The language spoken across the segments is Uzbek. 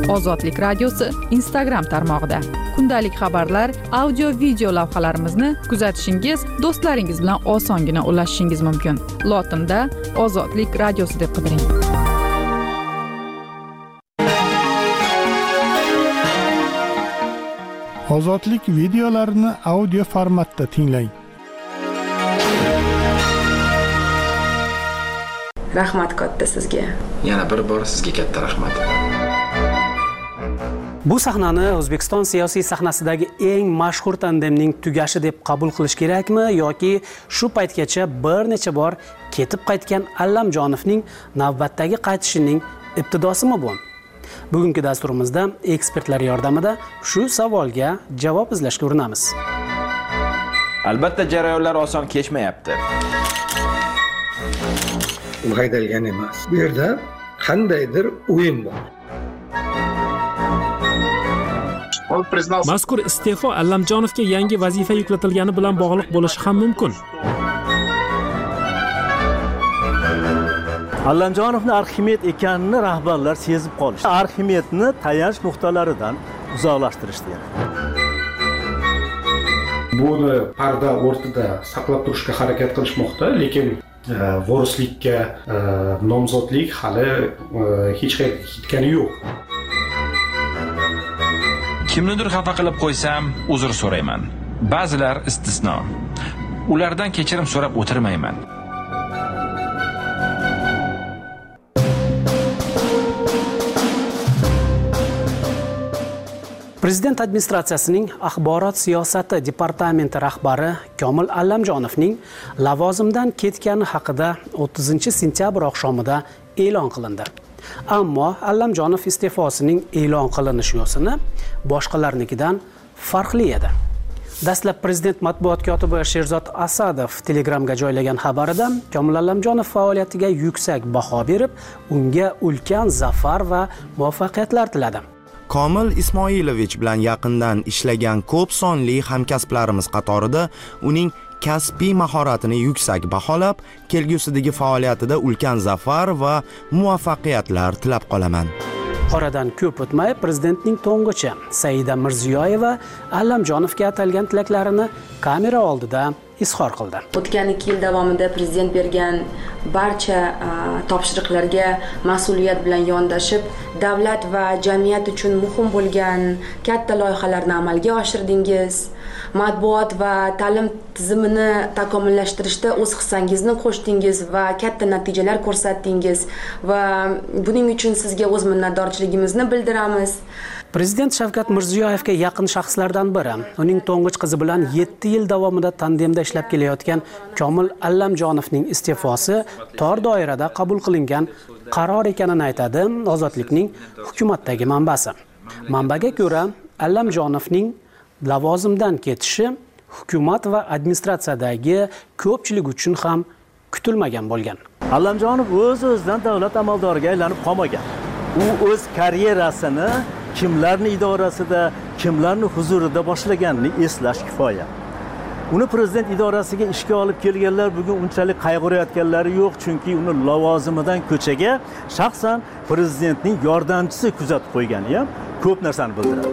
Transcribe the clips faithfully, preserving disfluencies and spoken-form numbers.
Ozodlik radiosi Instagram tarmog'ida. Kundalik xabarlar, audio, video lavhalarimizni kuzatishingiz, do'stlaringiz bilan osongina ulashishingiz mumkin. Lotinda Ozodlik radiosi deb qidiring. Ozodlik videolarini audio formatda tinglang. Rahmat katta sizga. Yana bir bor sizga katta rahmat. Bu sahnani O'zbekiston siyosiy sahnasidagi eng mashhur tandemning tugashi deb qabul qilish kerakmi yoki shu paytgacha bir necha bor ketib qaytgan Allamjonovning navbatdagi qaytishining ibtidosimi bu? Bugungi dasturimizda ekspertlar yordamida shu savolga javob izlashga urinamiz. Albatta jarayonlar oson kechmayapti. U haydalgan emas. Bu yerda qandaydir o'yin bor. Mazkur iste'fo Allamjonovga yangi vazifa yuklatilgani bilan bog'liq bo'lishi ham mumkin. Allamjonovning Arximed ekanini rahbarlar sezib qolishdi. Arximedni tayanch nuqtalaridan uzoqlashtirishdi. Buni parda o'rtada saqlab turishga harakat qilishmoqda, lekin vorislikka nomzodlik hali hech qayerga ketgani yo'q. Kimnidir xafa qilib qo'ysam, uzr so'rayman. Ba'zilar istisno. Ulardan kechirim so'rab o'tirmayman. Prezident administratsiyasining axborot siyosati departamenti rahbari Komil Allamjonovning lavozimdan ketgani haqida o'ttizinchi sentyabr oqshomida e'lon qilindi. Ammo Allamjonov iste'fosining e'lon qilinish yo'sini boshqalarnikidan farqli edi. Dastlab prezident matbuot kotibi Sherzod Asadov Telegramga joylagan xabarida Komil Allamjonov faoliyatiga yuksak baho berib, unga ulkan zafar va muvaffaqiyatlar tiladi. Komil Ismoilovich bilan yaqindan ishlagan ko'p sonli hamkasblarimiz qatorida uning kasbiy mahoratini yuksak baholab, kelgusidagi faoliyatida ulkan zafar va muvaffaqiyatlar tilab qolaman. Oradan ko'p o'tmay prezidentning to'ng'ichi Saida Mirziyoyeva Allamjonovga atalgan tilaklarini kamera oldida izhor qildi. O'tgan ikki yil davomida prezident bergan barcha topshiriqlarga mas'uliyat bilan yondashib, davlat va jamiyat uchun muhim bo'lgan katta loyihalarni amalga oshirdingiz. Matbuot va ta'lim tizimini takomillashtirishda o'z hissangizni qo'shdingiz va katta natijalar ko'rsatdingiz va buning uchun sizga o'z minnatdorchiligimizni bildiramiz. Prezident Shavkat Mirziyoyevga yaqin shaxslardan biri, uning to'ng'ich qizi bilan yetti yil davomida tandemda ishlab kelayotgan Komil Allamjonovning iste'fosi tor doirada qabul qilingan qaror ekanini aytadi Ozodlikning hukumatdagi manbasi. Manbaga ko'ra, Allamjonovning lavozimdan ketishi hukumat va administratsiyadagi ko'pchilik uchun ham kutilmagan bo'lgan. Allamjonov o'z-o'zidan davlat amaldoriga aylanib qolmagan. U o'z karyerasini kimlarning idorasida, kimlarning huzurida boshlaganini eslash kifoya. Uni prezident idorasiga ishga olib kelganlar bugun unchalik qayg'urayotganlari yo'q, chunki uni lavozimidan ko'chaga shaxsan prezidentning yordamchisi kuzatib qo'ygani ham ko'p narsani bildiradi.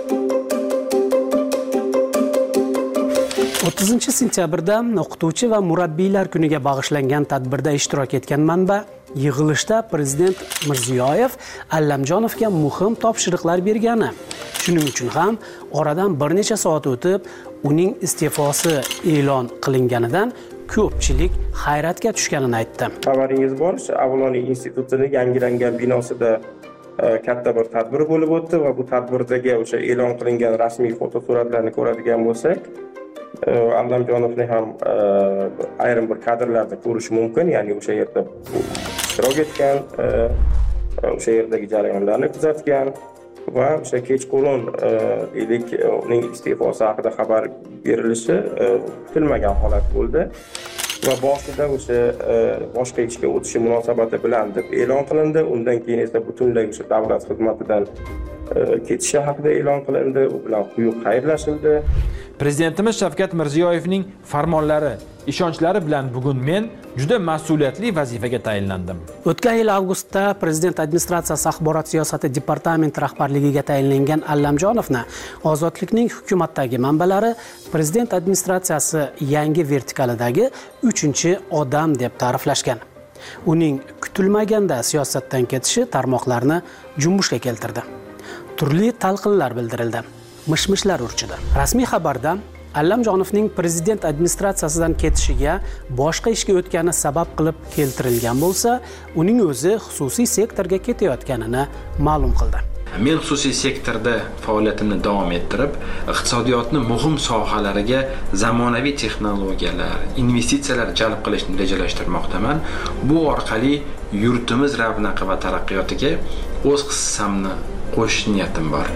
o'ttizinchi sentyabrda o'qituvchi va murabbiylar kuniga bag'ishlangan tadbirda ishtirok etgan manba yig'ilishda prezident Mirziyoyev Allamjonovga muhim topshiriqlar bergani. Shuning uchun ham oradan bir necha soat o'tib uning iste'fosi e'lon qilinganidan ko'pchilik hayratga tushganini aytdi. Xabaringiz bor, Avloniy institutining yangilangan binosida katta bir tadbir bo'lib o'tdi va bu tadbirdagi o'sha e'lon qilingan rasmiy fotosuratlarni ko'radigan bo'lsak, Allamjonovni ham ayrim bir kadrlarda ko'rish mumkin, ya'ni o'sha yerda ishtirok etgan, o'sha yerdagi jarayonlarni kuzatgan va o'sha kechqurun deylik uning iste'fosi haqida xabar berilishi kutilmagan holat bo'ldi va boshida o'sha boshqa ishga o'tishi munosabati bilan deb e'lon qilindi. Undan keyin esa butunlay o'sha davlat xizmatidan ketishi haqida e'lon qilindi, u bilan quyuq xayrlashildi. Prezidentimiz Shavkat Mirziyoyevning farmonlari, ishonchlari bilan bugun men juda mas'uliyatli vazifaga tayinlandim. O'tgan yil avgustda Prezident administratsiyasi axborot siyosati departamenti rahbarligiga tayinlangan Allamjonovni Ozodlikning hukumatdagi manbalari Prezident administratsiyasi yangi vertikalidagi uchinchi odam deb ta'riflashgan. Uning kutilmaganda siyosatdan ketishi tarmoqlarni junbushga keltirdi. Turli talqinlar bildirildi. Mishmishlar urchidi. Rasmiy xabarda Allamjonovning prezident administratsiyasidan ketishiga boshqa ishga o'tgani sabab qilib keltirilgan bo'lsa, uning o'zi xususiy sektorga ketayotganini ma'lum qildi. Men xususiy sektorda faoliyatimni davom ettirib, iqtisodiyotni muhim sohalariga zamonaviy texnologiyalar, investitsiyalar jalb qilishni rejalashtirmoqdaman. Bu orqali yurtimiz ravnaqi va taraqqiyotiga o'z hissamni qo'shish niyatim bor.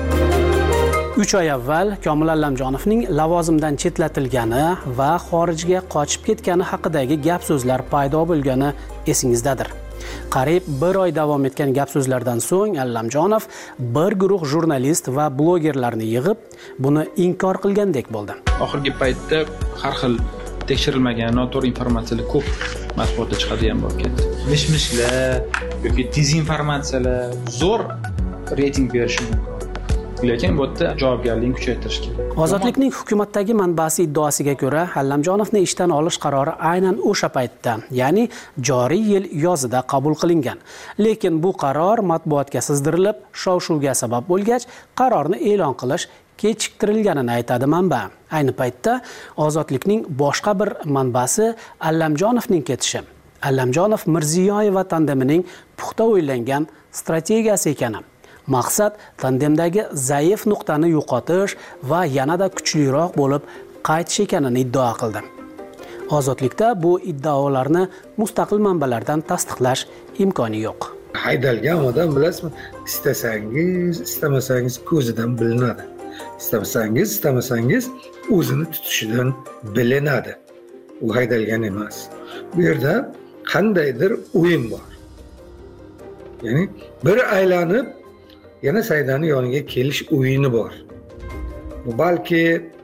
uch oy avval Komil Allamjonovning lavozimdan chetlatilgani va xorijga qochib ketgani haqidagi gap so'zlar paydo bo'lgani esingizdadir. Qariyb bir oy davom etgan gap so'zlardan so'ng Allamjonov bir guruh jurnalist va blogerlarni yig'ib, buni inkor qilgandek bo'ldi. Oxirgi paytda har xil tekshirilmagan noto'g'ri informatsiyalar ko'p matbuotda chiqadigan bo'lib ketdi. Mish-mishlar yoki dezinformatsiyalar zo'r reyting berishi mumkin. Lekin bu yerda javobgarlikni kuchaytirish kerak. Ozodlikning hukumatdagi manbasi iddaosiga ko'ra, Allamjonovni ishdan olish qarori aynan o'sha paytda, ya'ni joriy yil yozida qabul qilingan. Lekin bu qaror matbuotga sizdirilib, shov-shuvga sabab bo'lgach, qarorni e'lon qilish kechiktirilganini aytadi manba. Ayni paytda Ozodlikning boshqa bir manbasi Allamjonovning ketishi, Allamjonov Mirziyoyeva tandemining puxta o'ylangan strategiyasi ekani. Maqsad tandemdagi zaif nuqtani yo'qotish va yanada kuchliroq bo'lib qaytish ekanini iddao qildi. Ozodlikda bu iddaolarni mustaqil manbalardan tasdiqlash imkoni yo'q. Haydalgan odam bilasizmi, istasangiz, istamasangiz ko'zidan bilinadi. Istamasangiz, istamasangiz o'zini tutishidan bilinadi. U haydalgan emas. Bu yerda qandaydir o'yin bor. Ya'ni bir aylanib yana Saidani yoniga kelish o'yini bor. Bu balki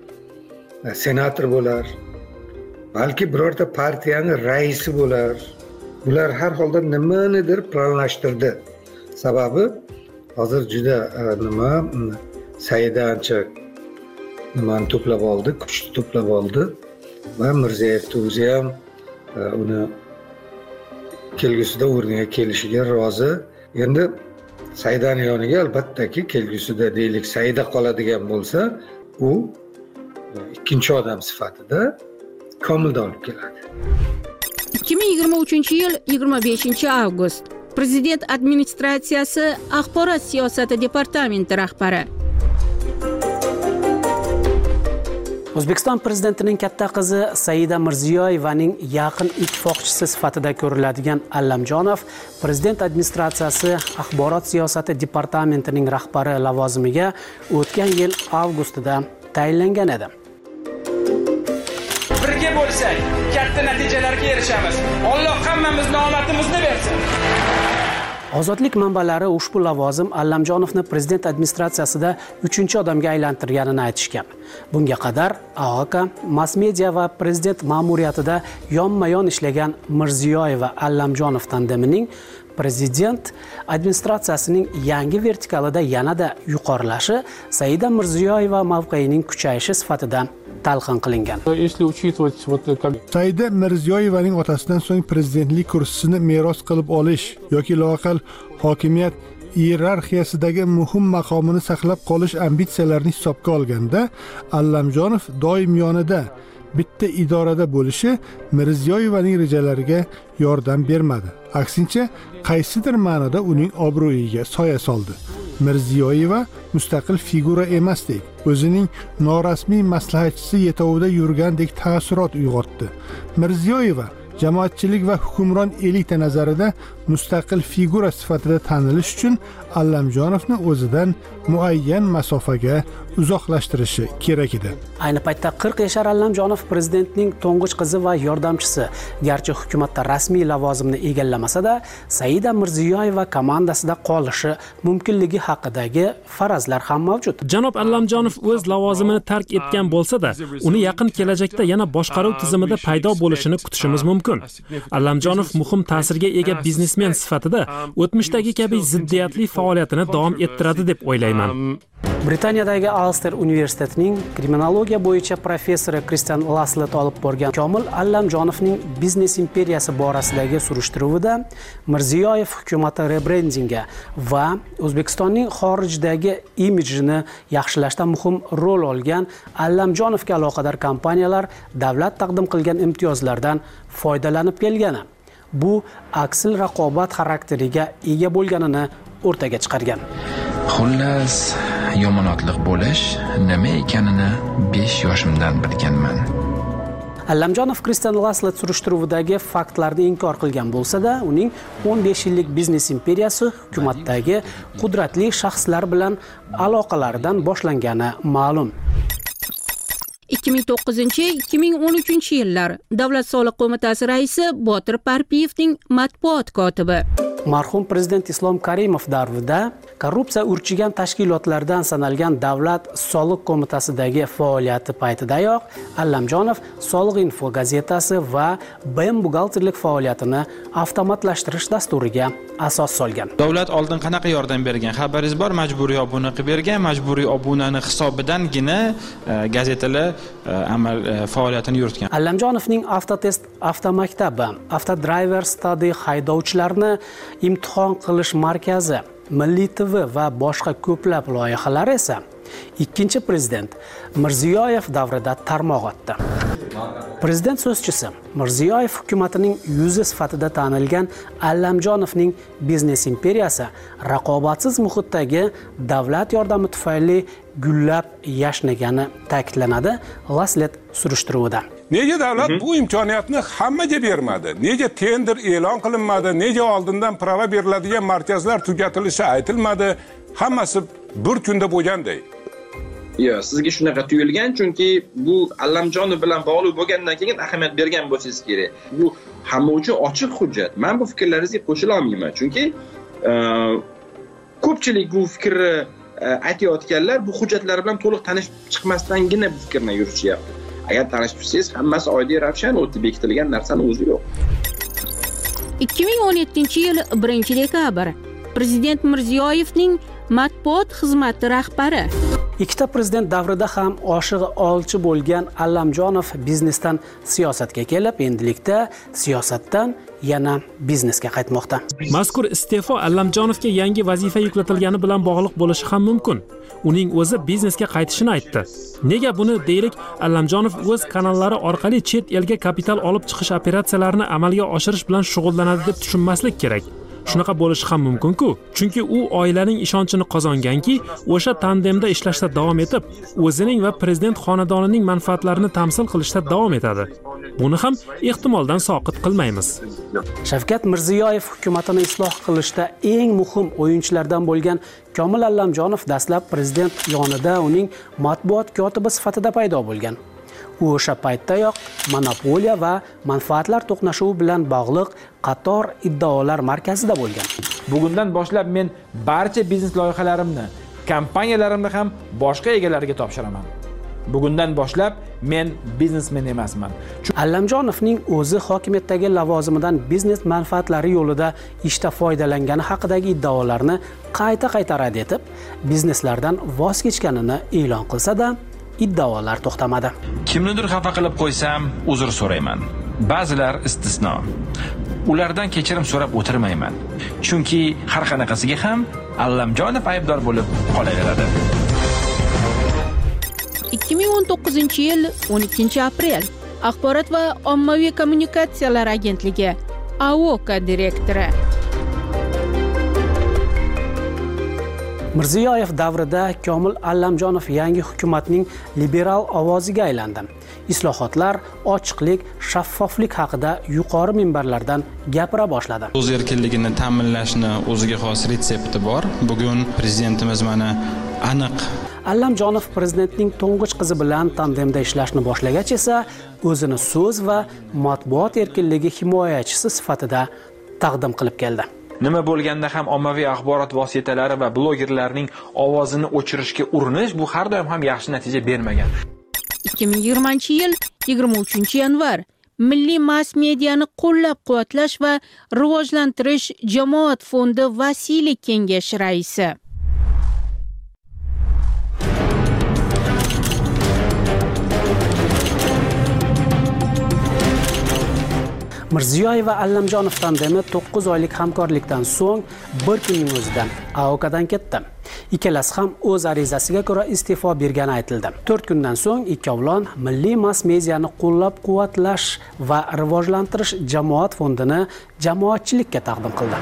senator bo'lar, balki birorta partiyaning raisi bo'lar. Ular har holda nimanidir planlashtirdi. Sababi hozir juda nima Saida ancha nimani to'plab oldi, kuchni to'plab oldi va Mirziyoyevni o'zi ham uni kelgusida o'rniga kelishiga rozi. Endi Saidani yoniga albattaki kelgusida deylik Saida qoladigan bo'lsa, u ikkinchi odam sifatida Komilni olib keladi. ikki ming yigirma uchinchi yil yigirma beshinchi avgust. Prezident administratsiyasi axborot siyosati departamenti rahbari. O'zbekiston prezidentining katta qizi Saida Mirziyoyevaning yaqin ittifoqchisi sifatida ko'riladigan Allamjonov prezident administratsiyasi axborot siyosati departamentining rahbari lavozimiga o'tgan yil avgustida tayinlangan edi. Birga bo'lsak, katta natijalarga erishamiz. Alloh hammamizning omadimizni bersin. Ozodlik manbalari ushbu lavozim Allamjonovni prezident administratsiyasida uchinchi odamga aylantirganini aytishgan. Bunga qadar A O K, mass media va prezident ma'muriyatida yonma-yon ishlagan Mirziyoyeva Allamjonov tandemining prezident administratsiyasining yangi vertikalida yanada yuqorilashi Saida Mirziyoyeva mavqeyining kuchayishi sifatida talqin qilingan. Saida Mirziyoyevaning otasidan so'ng prezidentlik kursisini meros qilib olish yoki loaqal hokimiyat iyerarxiyasidagi muhim maqomini saqlab qolish ambitsiyalarini hisobga olganda, Allamjonov doim yonida bitta idorada bo'lishi Mirziyoyevaning rejalariga yordam bermadi. Aksincha, qaysidir ma'noda uning obro'yiga soya soldi. Mirziyoyeva mustaqil figura emasdek, o'zining norasmiy maslahatchisi yetovida yurgandek taassurot uyg'otdi. Mirziyoyeva jamoatchilik va hukmron elita nazarida mustaqil figura sifatida tanilish uchun Allamjonovni o'zidan muayyan masofaga uzoqlashtirishi kerak edi. Ayni paytda qirq yashar Allamjonov prezidentning to'ng'ich qizi va yordamchisi. Garchi hukumatda rasmiy lavozimni egallamasa-da, Saida Mirziyoyeva komandasida qolishi mumkinligi haqidagi farazlar ham mavjud. Janob Allamjonov o'z lavozimini tark etgan bo'lsa-da, uni yaqin kelajakda yana boshqaruv tizimida paydo bo'lishini kutishimiz mumkin. Allamjonov muhim ta'sirga ega biznesmen sifatida o'tmishdagi kabi ziddiyatli faoliyatini davom ettiradi deb o'ylayman. Britaniyadagi Ulster universitetining kriminologiya bo'yicha professori Kristian Laslet olib borgan Komil Allamjonovning biznes imperiyasi borasidagi surishtiruvida Mirziyoyev hukumati rebrendingi va O'zbekistonning xorijdagi imijini yaxshilashda muhim rol olgan Allamjonovga aloqador kompaniyalar davlat taqdim qilgan imtiyozlardan foydalanib kelgani, bu aksil raqobat xarakteriga ega bo'lganini o'rtaga chiqargan. Xullas, yomonotliq bo'lish nima ekanini besh yoshimdan bilganman. Allamjonov Kristian Laslet surishtiruvidagi faktlarni inkor qilgan bo'lsa-da, uning o'n besh yillik biznes imperiyasi hukumatdagi qudratli shaxslar bilan aloqalaridan boshlangani ma'lum. ikki ming to'qqizinchi ikki ming o'n uchinchi yillar Davlat soliq qo'mitasi raisi Botir Parpiyevning matbuot kotibi. Marhum prezident Islom Karimov davrida korrupsiya urchigan tashkilotlardan sanalgan Davlat soliq qo'mitasidagi faoliyati paytidayoq Allamjonov Soliq info gazetasi va B M buxgalterlik faoliyatini avtomatlashtirish dasturiga asos solgan. Davlat oldin qanaqa yordam bergan? Xabaringiz bor, majburiy obuna qilib bergan, majburiy obunani hisobidangina gazetalar amal faoliyatini yuritgan. Allamjonovning Avtotest avtomaktabi, Avtodriver Study haydovchilarni imtihon qilish markazi, Milliy T V va boshqa ko'plab loyihalar esa ikkinchi prezident Mirziyoyev davrida tarmoq otdi. Prezident so'zchisi Mirziyoyev hukumatining yuzi sifatida tanilgan Allamjonovning biznes imperiyasi raqobatsiz muhitdagi davlat yordami tufayli gullab yashnagani ta'kidlanadi Laslet surishtiruvida. Nega davlat bu imkoniyatni hammaga bermadi? Nega tender e'lon qilinmadi? Nega oldindan prava beriladigan markazlar tugatilishi aytilmadi? Hammasi bir kunda bo'lganday. Yo'q, sizga shunaqa tuyulgan, chunki bu Allamjonov bilan bog'liq bo'lgandan keyin ahamiyat bergan bo'lsangiz kerak. Bu hamma uchun ochiq hujjat. Men bu fikrlaringizga qo'shila olmayman, chunki ko'pchilik bu fikrni aytayotganlar bu hujjatlar bilan to'liq tanishib chiqmasdangina bu fikrni yurishyapti. Agar tanishib tursangiz, hammasi oddiy ravshan o'tib bekitilgan narsani o'zi yo'q. ikki ming o'n yettinchi yil birinchi dekabr Prezident Mirziyoyevning matbuot xizmati rahbari. Ikkita prezident davrida ham oshig'i olchi bo'lgan Allamjonov biznesdan siyosatga kelib, endilikda siyosatdan yana biznesga qaytmoqda. Mazkur iste'fo Allamjonovga yangi vazifa yuklatilgani bilan bog'liq bo'lishi ham mumkin. Uning o'zi biznesga qaytishini aytdi. Nega buni deylik, Allamjonov o'z kanallari orqali chet elga kapital olib chiqish operatsiyalarini amalga oshirish bilan shug'ullanadi deb tushunmaslik kerak. Shunaqa bo'lishi ham mumkin-ku, chunki u oilaning ishonchini qozonganki, o'sha tandemda ishlashda davom etib, o'zining va prezident xonadonining manfaatlarini tamsil qilishda davom etadi. Buni ham ehtimoldan soqit qilmaymiz. Shavkat Mirziyoyev hukumatini isloh qilishda eng muhim o'yinchilardan bo'lgan Komil Allamjonov dastlab prezident yonida uning matbuot kotibi sifatida paydo bo'lgan. U o'sha paytdayoq monopoliya va manfaatlar to'qnashuvi bilan bog'liq qator iddaolar markazida bo'lgan. Bugundan boshlab men barcha biznes loyihalarimni, kompaniyalarimni ham boshqa egalariga topshiraman. Bugundan boshlab men biznesmen emasman. Allamjonovning o'zi hokimiyatdagi lavozimidan biznes manfaatlari yo'lida ishda foydalangani haqidagi iddaolarni qayta-qayta rad etib, bizneslardan voz kechganini e'lon qilsa-da, iddaolar to'xtamadi. Kimnidir xafa qilib qo'ysam, uzr so'rayman. Ba'zilar istisno. Ulardan kechirim so'rab o'tirmayman. Chunki har qanaqasiga ham Allamjonov aybdor bo'lib qolaveradi. ikki ming o'n to'qqizinchi yil o'n ikkinchi aprel Axborot va ommaviy kommunikatsiyalar agentligi A O K direktori. Mirziyoyev davrida Komil Allamjonov yangi hukumatning liberal ovoziga aylandi. islohotlar, ochiqlik, shaffoflik haqida yuqori minbarlardan gapira boshladi. So'z erkinligini ta'minlashni o'ziga xos retsepti bor. Bugun prezidentimiz mana aniq. Allamjonov prezidentning to'ng'ich qizi bilan tandemda ishlashni boshlagach esa o'zini so'z va matbuot erkinligi himoyachisi sifatida taqdim qilib keldi. Nima bo'lganda ham ommaviy axborot vositalari va blogerlarning ovozini o'chirishga urinish bu har doim ham yaxshi natija bermagan. ikki ming yigirmanchi yil yigirma uchinchi yanvar Milliy mass mediani qo'llab-quvvatlash va rivojlantirish jamoat fondi Vasiylik kengashi raisi. Mirziyoyev va Allamjonov tandemi to'qqiz oylik hamkorlikdan so'ng bir kunning o'zida A O K'dan ketdi. Ikkalasi ham o'z arizasiga ko'ra iste'fo bergani aytildi. to'rt kundan so'ng ikkovlon Milliy mass mediani qo'llab-quvvatlash va rivojlantirish jamoat fondini jamoatchilikka taqdim qildi.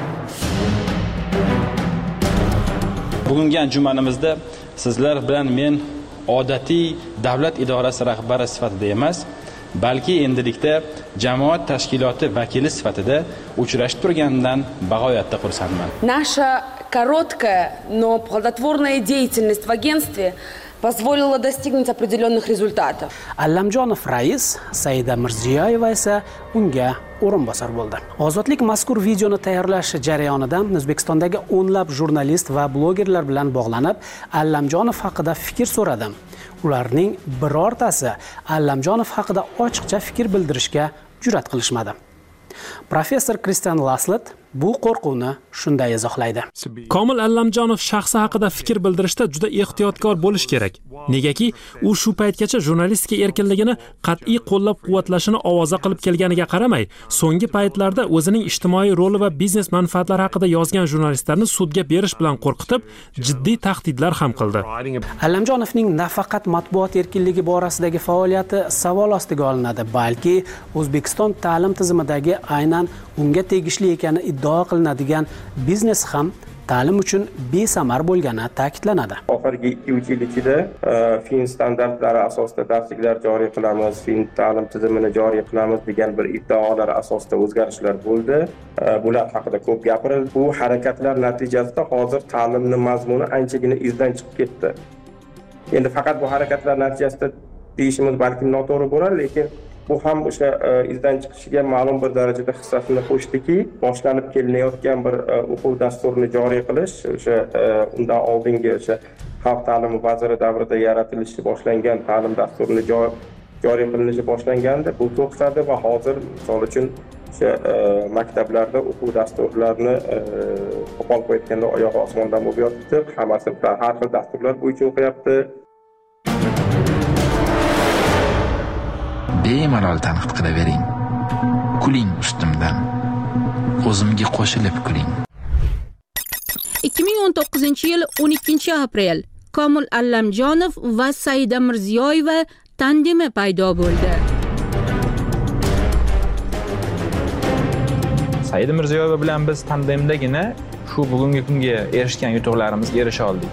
Bugungi anjumanimizda sizlar bilan men odatiy davlat idorasi rahbari sifatida emas, balki endilikda jamoat tashkiloti vakili sifatida uchrashib turganidan bag'oyatda xursandman. Наша короткая, но плодотворная деятельность в агентстве позволила достигнуть определенных результатов. Allamjonov rais, Saida Mirziyoyeva esa unga o'rinbosar bo'ldi. Ozodlik mazkur videoni tayyorlash jarayonida O'zbekistondagi o'nlab jurnalist va blogerlar bilan bog'lanib, Allamjonov haqida fikr so'radim. Ularning birortasi Allamjonov haqida ochiqcha fikr bildirishga jur'at qilishmadi. Professor Kristian Laslet bu qo'rquvni shunday izohlaydi. Komil Allamjonov shaxsi haqida fikr bildirishda juda ehtiyotkor bo'lish kerak. Negaki, u shu paytgacha jurnalistika erkinligini qat'iy qo'llab-quvvatlashini ovoza qilib kelganiga qaramay, so'nggi paytlarda o'zining ijtimoiy roli va biznes manfaatlari haqida yozgan jurnalistlarni sudga berish bilan qo'rqitib, jiddiy tahdidlar ham qildi. Allamjonovning nafaqat matbuot erkinligi borasidagi faoliyati savol ostiga olinadi, balki O'zbekiston ta'lim tizimidagi aynan unga tegishli ekani iddao qilinadigan biznes ham ta'lim uchun besamar bo'lgani ta'kidlanadi. Oxirgi ikki uch yil ichida fin standartlari asosida darsliklar joriy qilamiz, fin ta'lim tizimini joriy qilamiz degan bir iddaolar asosida o'zgarishlar bo'ldi. Bular haqida ko'p gapirildi. Bu harakatlar natijasida hozir ta'limning mazmuni anchagina izdan chiqib ketdi. Endi faqat bu harakatlar natijasida deyishimiz balki noto'g'ri bo'lar, lekin bu ham o'sha izdan chiqishiga ma'lum bir darajada hissasini qo'shdiki, boshlanib kelinayotgan bir o'quv dasturini joriy qilish, o'sha undan oldingi o'sha xalq ta'limi vaziri davrida yaratilishi boshlangan ta'lim dasturini joriy qilinishi boshlanganda bu to'xtadi va hozir misol uchun o'sha maktablarda o'quv dasturlarini qo'pol qo'yayotganda oyog'i osmondan bo'lib yotibdi, hammasi har xil dasturlar bo'yicha o'qiyapti. Bemalol tanqid qilavering. Kuling ustimdan. O'zimga qo'shilib kuling. ikki ming o'n to'qqizinchi yil o'n ikkinchi aprel Komil Allamjonov va Saida Mirziyoyeva tandemi paydo bo'ldi. Saida Mirziyoyeva bilan biz tandemdagina shu bugungi kunga erishgan yutuqlarimizga erisha oldik.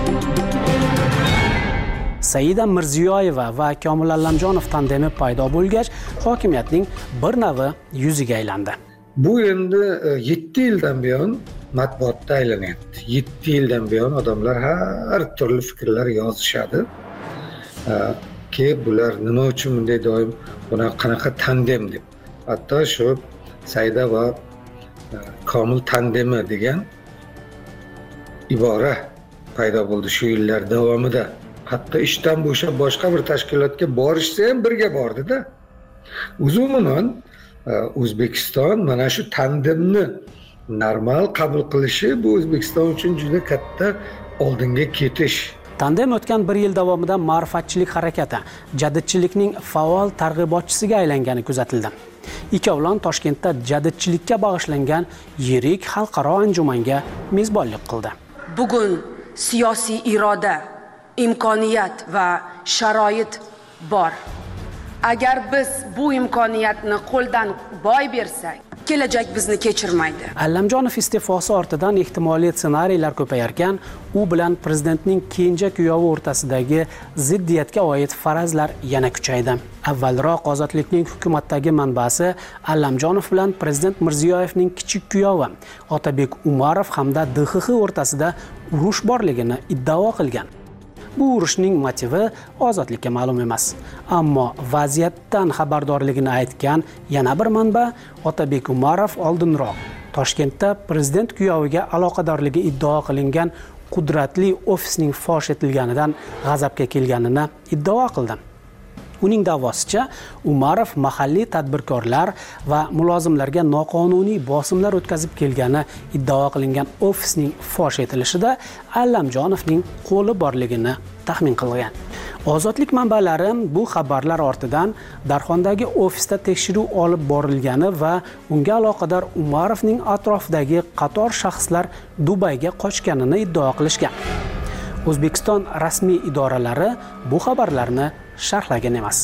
Saida Mirziyoyeva va Komil Allamjonov tandemi paydo bo'lgach, hokimiyatning bir navi yuziga aylandi. Bu endi yetti yildan buyon matbuotda aylanyapti. yetti yildan buyon odamlar har turli fikrlar yozishadi. Ki bular nima uchun bunday doim buni qanaqa tandem deb. Hatto shu Saida va Komil tandemi degan ibora paydo bo'ldi shu yillar davomida. Hatto ishdan bo'shab boshqa bir tashkilotga borishsa ham birga bordi-da. Umuman O'zbekiston mana shu tandemni normal qabul qilishi bu O'zbekiston uchun juda katta oldinga ketish. Tandem o'tgan bir yil davomida ma'rifatchilik harakati, jadidchilikning faol targ'ibotchisiga aylangani kuzatildi. Ikkovlon Toshkentda jadidchilikka bag'ishlangan yirik xalqaro anjumanga mezbonlik qildi. Bugun siyosiy iroda, imkoniyat va sharoit bor. Agar biz bu imkoniyatni qo'ldan boy bersak, kelajak bizni kechirmaydi. Allamjonov iste'fosi ortidan ehtimoliy ssenariylar ko'payarkan, u bilan prezidentning kenja kuyovi o'rtasidagi ziddiyatga oid farazlar yana kuchaydi. Avvalroq Ozodlikning hukumatdagi manbasi Allamjonov bilan prezident Mirziyoyevning kichik kuyovi Otabek Umarov hamda D X X o'rtasida urush borligini iddao qilgan. Bu urushning motivi Ozodlikka ma'lum emas. Ammo vaziyatdan xabardorligini aytgan yana bir manba Otabek Umarov oldinroq Toshkentda prezident kuyoviga aloqadorligi iddao qilingan qudratli ofisning fosh etilganidan g'azabga kelganini iddao qildi. Uning da'vosicha, Umarov mahalliy tadbirkorlar va mulozimlarga noqonuniy bosimlar o'tkazib kelgani iddao qilingan ofisning fosh etilishida Allamjonovning qo'li borligini taxmin qilgan. Ozodlik manbalari bu xabarlar ortidan Darxondagi ofisda tekshiruv olib borilgani va unga aloqador Umarovning atrofidagi qator shaxslar Dubayga qochganini iddao qilishgan. O'zbekiston rasmiy idoralari bu xabarlarni sharhlagan emas.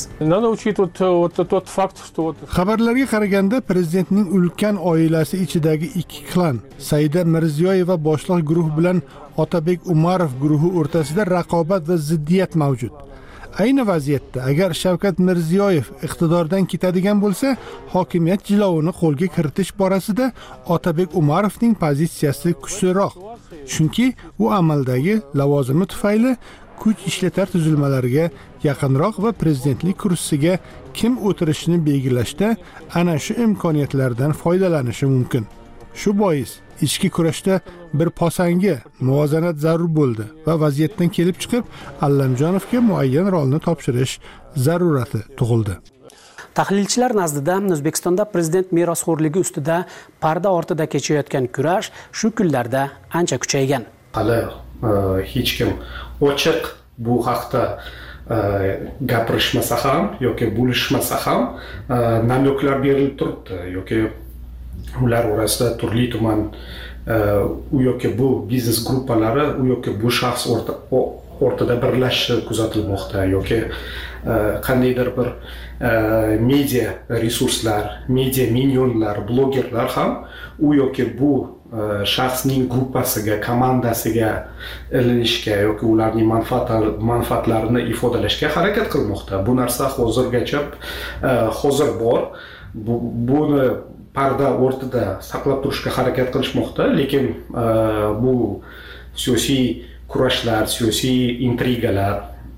Xabarlarga qaraganda prezidentning ulkan oilasi ichidagi ikki klan Saida Mirziyoyeva boshliq guruh bilan Otabek Umarov guruhi o'rtasida raqobat va ziddiyat mavjud. Ayni vaziyatda agar Shavkat Mirziyoyev iqtidordan ketadigan bo'lsa, hokimiyat jilovini qo'lga kiritish borasida Otabek Umarovning pozitsiyasi kuchliroq. Chunki u amaldagi lavozimi tufayli kuch ishlatar tuzilmalariga yaqinroq va prezidentlik kursisiga kim o'tirishini belgilashda ana shu imkoniyatlardan foydalanishi mumkin. Shu bois ichki kurashda bir posanga muvozanat zarur bo'ldi va vaziyatdan kelib chiqib Allamjonovga muayyan rolni topshirish zarurati tug'ildi. Tahlilchilar nazdida O'zbekistonda prezident merosxo'rligi ustida parda ortida kechayotgan kurash shu kunlarda ancha kuchaygan. Hali hech kim ochiq bu haqda gapirishmasa ham yoki bo'lishmasa ham namyoklar berilib turibdi yoki ular orasida turli tuman u yoki bu biznes gruppalari u yoki bu shaxs o'rtada birlashishi kuzatilmoqda yoki qandaydir bir media resurslar, media minyonlar, blogerlar ham u yoki bu shaxsning gruppasiga, komandasiga ilinishga yoki ularning manfaatlarini ifodalashga harakat qilmoqda. Bu narsa hozirgacha hozir bor. Buni parda o'rtada saqlab turishga harakat qilishmoqda, lekin bu siyosiy kurashlar, siyosiy intrigalar,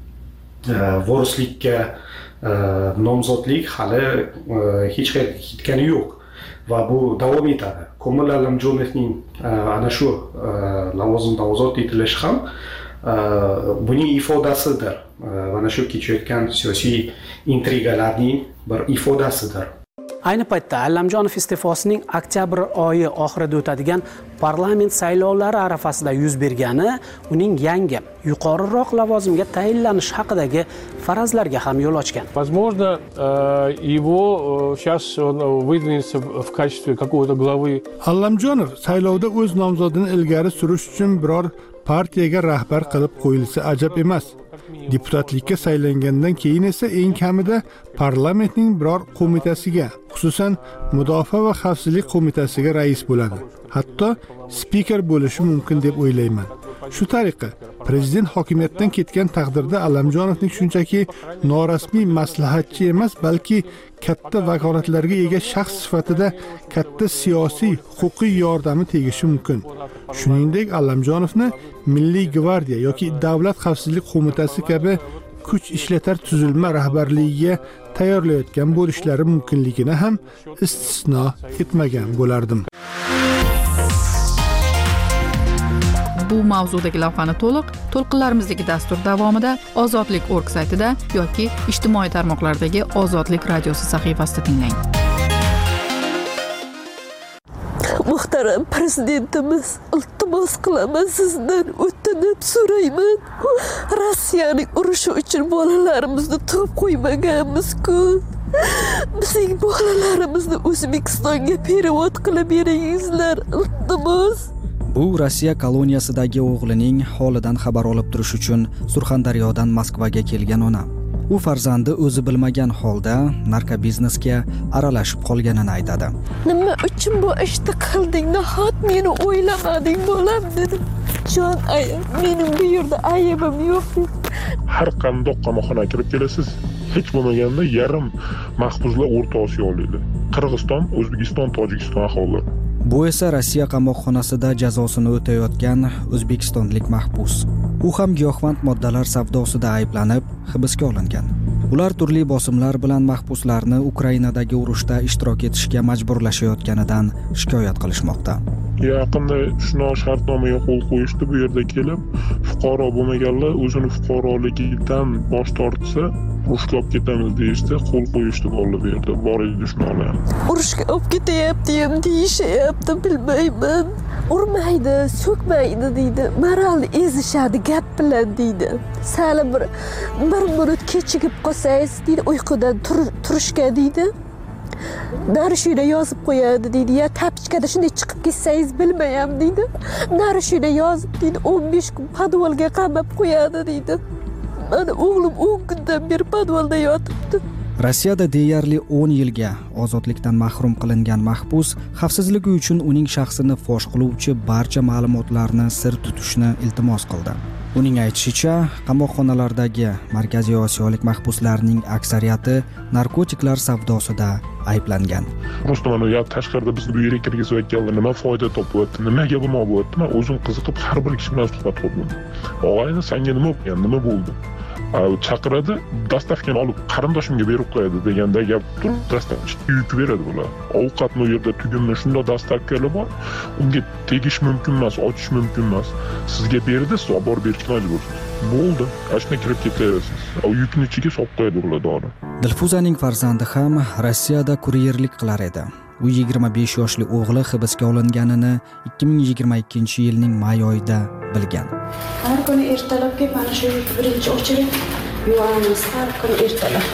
vorislikka nomzodlik hali hech qayerga ketgani yo'q va bu davom etadi. Komil Allamjonovning ana shu lavozimda ozod etilishi ham buning ifodasidir. Mana shu kechayotgan siyosiy intrigalarning bir ifodasidir. Ayni paytda Allamjonov iste'fosining oktyabr oyi oxirida o'tadigan parlament saylovlari arafasida yuz bergani uning yangi, yuqoriroq lavozimga tayinlanish haqidagi farazlarga ham yo'l ochgan. Возможно, его сейчас он выдвинется в качестве какого-то главы. Allamjonov saylovda o'z nomzodini ilgari surish uchun biror partiyaga rahbar qilib qo'yilsa ajab emas. Deputatlikka saylangandan keyin esa eng kamida parlamentning biror qo'mitasiga, xususan Mudofaa va xavfsizlik qo'mitasiga rais bo'ladi. Hatto spiker bo'lishi mumkin deb o'ylayman. Shu tariqa prezident hokimiyatdan ketgan taqdirda Allamjonovning shunchaki norasmiy maslahatchi emas, balki katta vakolatlarga ega shaxs sifatida katta siyosiy, huquqiy yordami tegishi mumkin. Shuningdek, Allamjonovni Milliy gvardiya yoki Davlat xavfsizlik qo'mitasi kabi kuch ishlatar tuzilma rahbarligiga tayyorlayotgan bo'lishlari mumkinligini ham istisno etmagan bo'lardim. Bu mavzudagi lavhani to'liq to'lqinlarimizdagi dastur davomida Ozodlik nokta org saytida yoki ijtimoiy tarmoqlardagi Ozodlik radiosi sahifasida tinglang. Muhtaram prezidentimiz, iltimos qilaman sizdan, o'tinib so'rayman. Rossiyaning urushi uchun bolalarimizni tug'ib qo'ymaganmiz-ku. Bizning bolalarimizni O'zbekistonga perevod qilib beringizlar, iltimos. Bu Rossiya koloniyasidagi o'g'lining holidan xabar olib turish uchun Surxondaryodan Moskvaga kelgan ona. u farzandi o'zi bilmagan holda narkobiznesga aralashib qolganini aytadi. Nima uchun bu ishni qilding? Nahot meni o'ylamading bolam dedim. Jon aya, mening bu yerda aybim yo'q. Har qandoq qamoqxonaga kirib kelasiz, hech bo'lmaganda yarim mahbuslar O'rta Osiyoliklar. Qirg'iziston, O'zbekiston, Tojikiston aholi. Bu esa Rossiya qamoqxonasida jazosini o'tayotgan o'zbekistonlik mahbus. U ham giyohvand moddalar savdosida ayblanib hibsga olingan. Ular turli bosimlar bilan mahbuslarni Ukrainadagi urushda ishtirok etishga majburlashayotganidan shikoyat qilishmoqda. Yaqinda shunday shartnomaga qo'l qo'yishdi, bu yerda kelib, fuqaro bo'lmaganlar o'zini fuqaroligidan bosh tortsa, urushga olib ketamiz deyishdi, qo'l qo'yishdi bolalar bu yerda, bor edi shunday. Urushga olib ketyapti ham deyishyapti, bilmayman. Urmaydi, so'kmaydi deydi. Moralni ezishadi gap bilan deydi. Sal bir bir minut kechikib qolsangiz deydi, uyqudan turishga deydi. Narishida yozib qo'yadi deydi. Ya tapichkada shunday chiqib ketsangiz bilmayam deydi. Narishida yozib deydi, o'n besh kun podvalga qamab qo'yadi deydi. Mana o'g'lim o'n kundan beri podvalda yotibdi. Rossiyada deyarli o'n yilga ozodlikdan mahrum qilingan mahbus xavfsizligi uchun uning shaxsini fosh qiluvchi barcha ma'lumotlarni sir tutishni iltimos qildi. Uning aytishicha, qamoqxonalardagi Markaziy Osiyolik mahbuslarning aksariyati narkotiklar savdosida ayblangan. Rustamano ya tashqarida bizni bu yerga kirgizayotganlar nima foyda topyapti, nimaga bu bo'lyapti? Men o'zim qiziqib har bir kishi bilan suhbat qurdim. Og'ayni senga nima bo'lgan, nima bo'ldi? Chaqiradi, dastavkani olib qarindoshimga berib qo'yadi deganda gap turib dastavka yuk beradi bular. Ovqatni u yerda tugunni shunda dastavkalar bor. Unga tegish mumkin emas, ochish mumkin emas. Sizga berdi, siz olib borib berishga majbursiz. Bo'ldi, ashna kirib ketaverasiz. O yukni ichiga solib qo'yadi ular dori. Dilfuzaning farzandi ham Rossiyada kuryerlik qilar edi. U yigirma besh yoshli o'g'li hibsga olinganini ikki ming yigirma ikkinchi yilning may oyida bilgan. Har kuni ertalabki mana shu birinchi o'chirib yuvamiz, har kuni ertalab.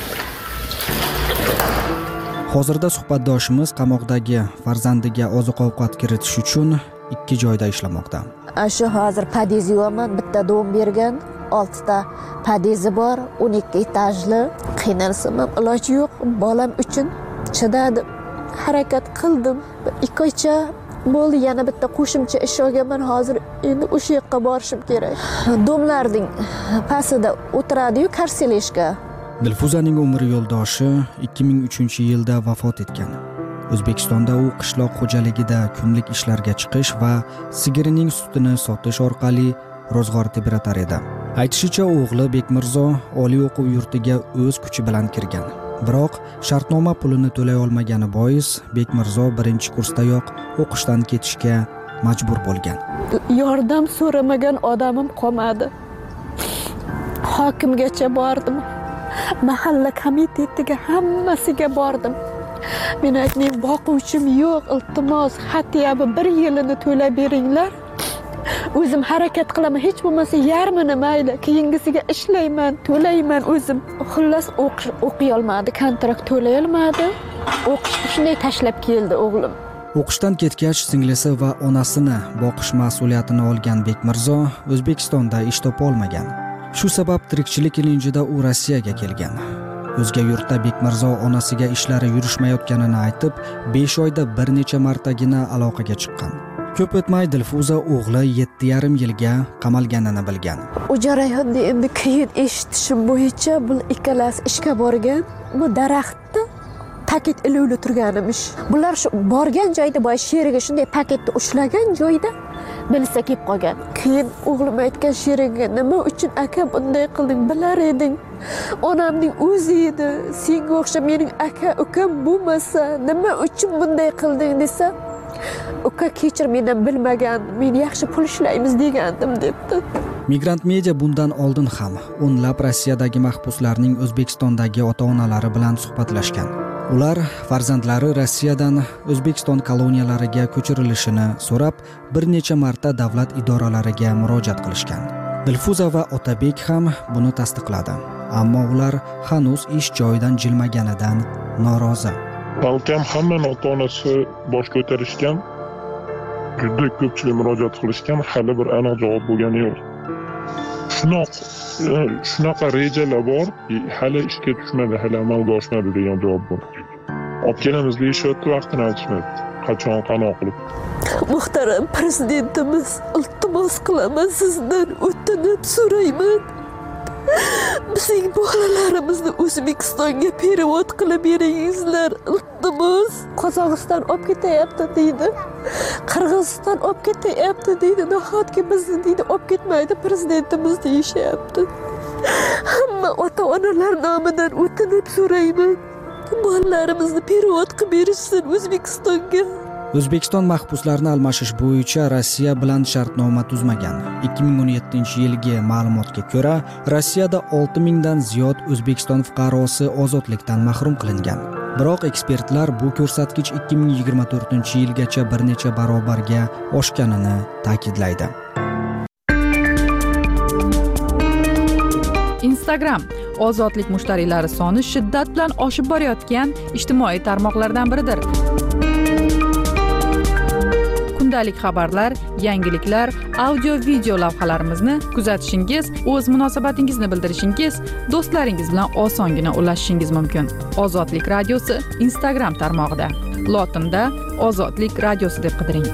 Hozirda suhbatdoshimiz qamoqdagi farzandiga oziq-ovqat kiritish uchun ikki joyda ishlamoqda. Shu hozir podez yuvaman, bitta dom bergan, oltita podezi bor, o'n ikki etajli. Qiynalsam ham iloji yo'q, bolam uchun chidadim. Harakat qildim. ikki oycha bo'ldi, yana bitta qo'shimcha ish olganman. Hozir endi o'sha yoqqa borishim kerak. Domlarning pastida o'tiradi-yu, karseleshka. Dilfuzaning umr yo'ldoshi ikki ming uchinchi yilda vafot etgan. O'zbekistonda u qishloq xo'jaligida kunlik ishlarga chiqish va sigirining sutini sotish orqali ro'zg'or tebratar edi. Aytishicha, o'g'li Bekmirzo oliy o'quv yurtiga o'z kuchi bilan kirgan. Biroq shartnoma pulini to'lay olmagani bois Bekmirzo birinchi kursdayoq o'qishdan ketishga majbur bo'lgan. Yordam so'ramagan odamim qolmadi. Hokimgacha bordim. Mahalla komitetiga hammasiga bordim. Men aytdim, boquvchim yo'q, iltimos, xatiyabi bir yilini to'lab beringlar. O'zim harakat qilaman, hech bo'lmasa yarmini mayli, keyingisiga ishlayman, to'layman o'zim. Xullas o'qiy olmadi, kontrakt to'lay olmadi. O'qishni shunday tashlab keldi o'g'lim. O'qishdan ketgach, singlisi va onasini boqish mas'uliyatini olgan Bekmirzo O'zbekistonda ish topa olmagan. Shu sabab tirikchilik ilinjida u Rossiyaga kelgan. O'zga yurtda Bekmirzo onasiga ishlari yurishmayotganini aytib, besh oyda bir necha martagina aloqaga chiqqan. Ko'p o'tmay Dilfuza o'g'li yetti yarim yilga qamalganini bilgan. U jarayonda endi keyin eshitishim bo'yicha bu ikkalasi ishga borgan, bu daraxtda paket iluvli turganimish. Bular shu borgan joyda boy sheriga shunday paketni ushlagan joyda bilsa kelib qolgan. Keyin o'g'lim aytgan sheriga, nima uchun aka bunday qilding, bilar eding. Onamning o'zi edi, senga o'xshab mening aka ukam bo'lmasa, nima uchun bunday qilding desa, uka kechir, mendan bilmagan, men yaxshi pul ishlaymiz degandim debdi. Migrant Media bundan oldin ham o'nlab Rossiyadagi mahbuslarning O'zbekistondagi ota-onalari bilan suhbatlashgan. Ular farzandlari Rossiyadan O'zbekiston koloniyalariga ko'chirilishini so'rab, bir necha marta davlat idoralariga murojaat qilishgan. Dilfuza va Otabek ham buni tasdiqladi. Ammo ular hanuz ish joyidan jilmaganidan norozi. Balkim hamma ota-onasi bosh ko'tarishgan, juda ko'pchilik murojaat qilishgan, hali bir aniq javob bo'lgani yo'q. shunaqa shunaqa rejalar bor, hali ishga tushmadi, hali amalga oshmadi degan javob bor. Olib kelamiz deyishyapti, vaqtini aytishmadi. Qachon qanaqa qilib. Muhtaram prezidentimiz, iltimos qilaman sizdan, o'tinib so'rayman. Bizning bolalarimizni O'zbekistonga perevod qilib beringizlar, iltimos. Qozog'iston olib ketyapti deydi. Qirg'iziston olib ketyapti deydi. Nahotki bizni deydi olib ketmaydi prezidentimiz deyishyapti. Hamma ota-onalar nomidan o'tinib so'rayman. Bolalarimizni perevod qilib berishsin O'zbekistonga. O'zbekiston mahbuslarni almashish bo'yicha Rossiya bilan shartnoma tuzmagan. ikki ming o'n yettinchi yilgi ma'lumotga ko'ra, Rossiyada olti mingdan ziyod O'zbekiston fuqarosi ozodlikdan mahrum qilingan. Biroq ekspertlar bu ko'rsatkich ikki ming yigirma to'rtinchi yilgacha bir necha barobarga oshganini ta'kidlaydi. Instagram ozodlik mushtariylari soni shiddat bilan oshib borayotgan ijtimoiy tarmoqlardan biridir. Kundalik xabarlar, yangiliklar, audio video lavhalarimizni kuzatishingiz, o'z munosabatingizni bildirishingiz, do'stlaringiz bilan osongina ulashishingiz mumkin. Ozodlik radiosi Instagram tarmog'ida. Lotinda Ozodlik radiosi deb qidiring.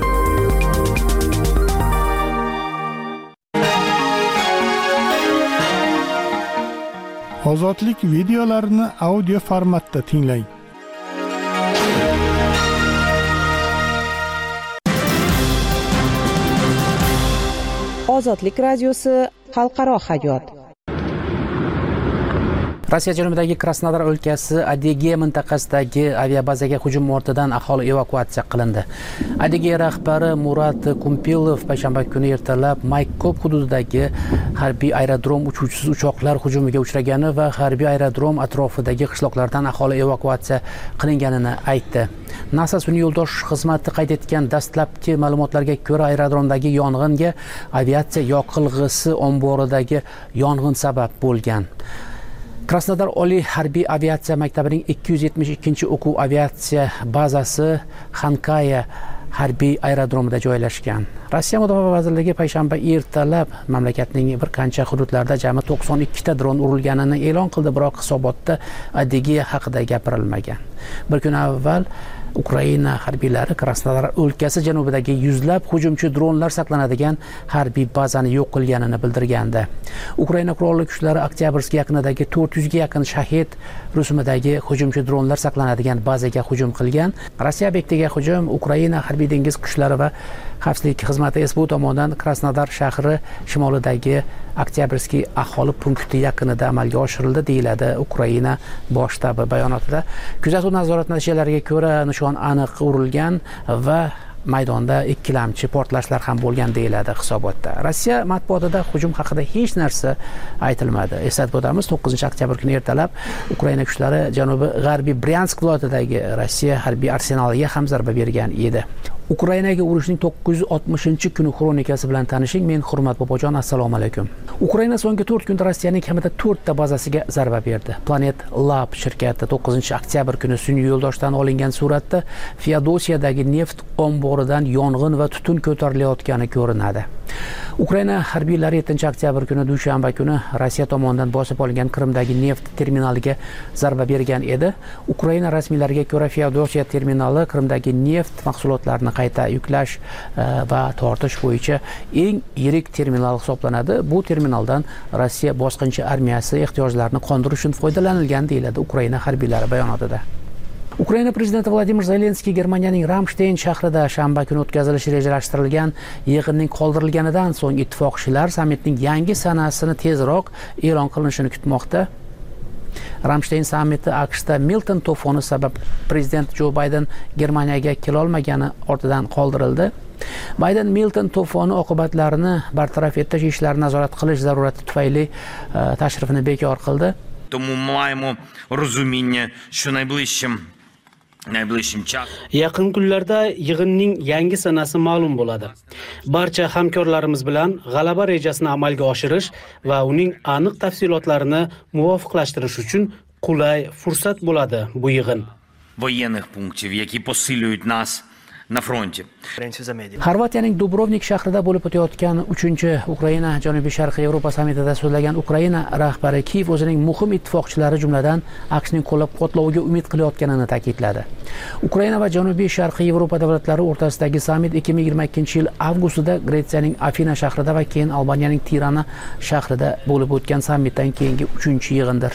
Ozodlik videolarini audio formatda tinglang. Ozodlik radiosi xalqaro hayot. Rossiya janubidagi Krasnodar o'lkasi Adygea mintaqasidagi aviabazaga hujum ortidan aholi evakuatsiya qilindi. Adygea rahbari Murat Kumpilov payshanba kuni ertalab Maykop hududidagi harbiy aerodrom uchuvchisiz uchoqlar hujumiga uchragani va harbiy aerodrom atrofidagi qishloqlardan aholi evakuatsiya qilinganini aytdi. NASA sun'iy yo'ldosh xizmati qayd etgan dastlabki ma'lumotlarga ko'ra, aerodromdagi yong'inga aviatsiya yoqilg'isi omboridagi yong'in sabab bo'lgan. Krasnodar Oliy harbiy aviatsiya maktabining ikki yuz yetmish ikkinchi o'quv aviatsiya bazasi Xankaya harbiy aerodromida joylashgan. Rossiya Mudofaa vazirligi payshanba ertalab mamlakatning bir qancha hududlarida jami to'qson ikkita dron urilganini e'lon qildi, biroq hisobotda Adygea haqida gapirilmagan. Bir kun avval Ukraina harbiylari Krasnodar o'lkasi janubidagi yuzlab hujumchi dronlar saqlanadigan harbiy bazani yo'q qilganini bildirgandi. Ukraina qurolli kuchlari Oktyabrsk yaqinidagi to'rt yuzga yaqin shahid rusumidagi hujumchi dronlar saqlanadigan bazaga hujum qilgan. Rossiya obyektiga hujum Ukraina harbiy dengiz kuchlari va xavfsizlik xizmati S B U tomonidan Krasnodar shahri shimolidagi Oktyabrsk aholi punkti yaqinida amalga oshirildi, deyiladi Ukraina bosh shtabi bayonotida. Kuzatuv nazorati natijalariga ko'ra nishon aniq urilgan va maydonda ikkilamchi portlashlar ham bo'lgan, deyiladi hisobotda. Rossiya matbuotida hujum haqida hech narsa aytilmadi. Eslatib o'tamiz, to'qqizinchi oktyabr kuni ertalab Ukraina kuchlari janubiy g'arbiy Bryansk viloyatidagi Rossiya harbiy arsenaliga ham zarba bergan edi. Ukrainaga urushning to'qqiz yuz oltmishinchi kuni xronikasi bilan tanishing. Men Hurmat Bobojon, assalomu alaykum. Ukraina so'nggi to'rt kunda Rossiyaning kamida to'rtta bazasiga zarba berdi. Planet Lab shirkati to'qqizinchi oktyabr kuni sun'iy yo'ldoshdan olingan suratda Feodosiyadagi neft omboridan yong'in va tutun ko'tarilayotgani ko'rinadi. Ukraina harbiylari yettinchi oktyabr kuni dushanba kuni Rossiya tomonidan bosib olingan Qrimdagi neft terminaliga zarba bergan edi. Ukraina rasmiylariga ko'ra, Feodosiya terminali Qrimdagi neft mahsulotlarini qayta yuklash va tortish bo'yicha eng yirik terminal hisoblanadi. Bu terminaldan Rossiya bosqinchi armiyasi ehtiyojlarini qondirish uchun foydalanilgan, deyiladi Ukraina harbiylari bayonotida. Ukraina prezidenti Vladimir Zelenskiy Germaniyaning Ramstein shahrida shanba kuni o'tkazilishi rejalashtirilgan yig'inning qoldirilganidan so'ng ittifoqchilar sammitning yangi sanasini tezroq e'lon qilinishini kutmoqda. Ramstein sammiti AQShda Milton to'foni sabab prezident Jo Bayden Germaniyaga kela olmagani ortidan qoldirildi. Bayden Milton to'foni oqibatlarini bartaraf etish ishlarini nazorat qilish zarurati tufayli tashrifini bekor qildi. Тому маємо розуміння, що найближчим Yaqin kunlarda yig'inning yangi sanasi ma'lum bo'ladi. Barcha hamkorlarimiz bilan g'alaba rejasini amalga oshirish va uning aniq tafsilotlarini muvofiqlashtirish uchun qulay fursat bo'ladi bu yig'in. Воєнних пунктів, які посилюють нас на фронте. Xorvatiyaning Dubrovnik shahrida bo'lib o'tayotgan uchinchi Ukraina Janubiy Sharqiy Yevropa sammitida so'zlagan Ukraina rahbari Kiyev o'zining muhim ittifoqchilari jumladan AQShning qo'llab-quvvatloviga umid qilayotganini ta'kidladi. Ukraina va Janubiy Sharqiy Yevropa davlatlari o'rtasidagi sammit ikki ming yigirma ikkinchi yil avgustida Gretsiyaning Afina shahrida va keyin Albaniyaning Tirana shahrida bo'lib o'tgan sammitdan keyingi uchinchi yig'indir.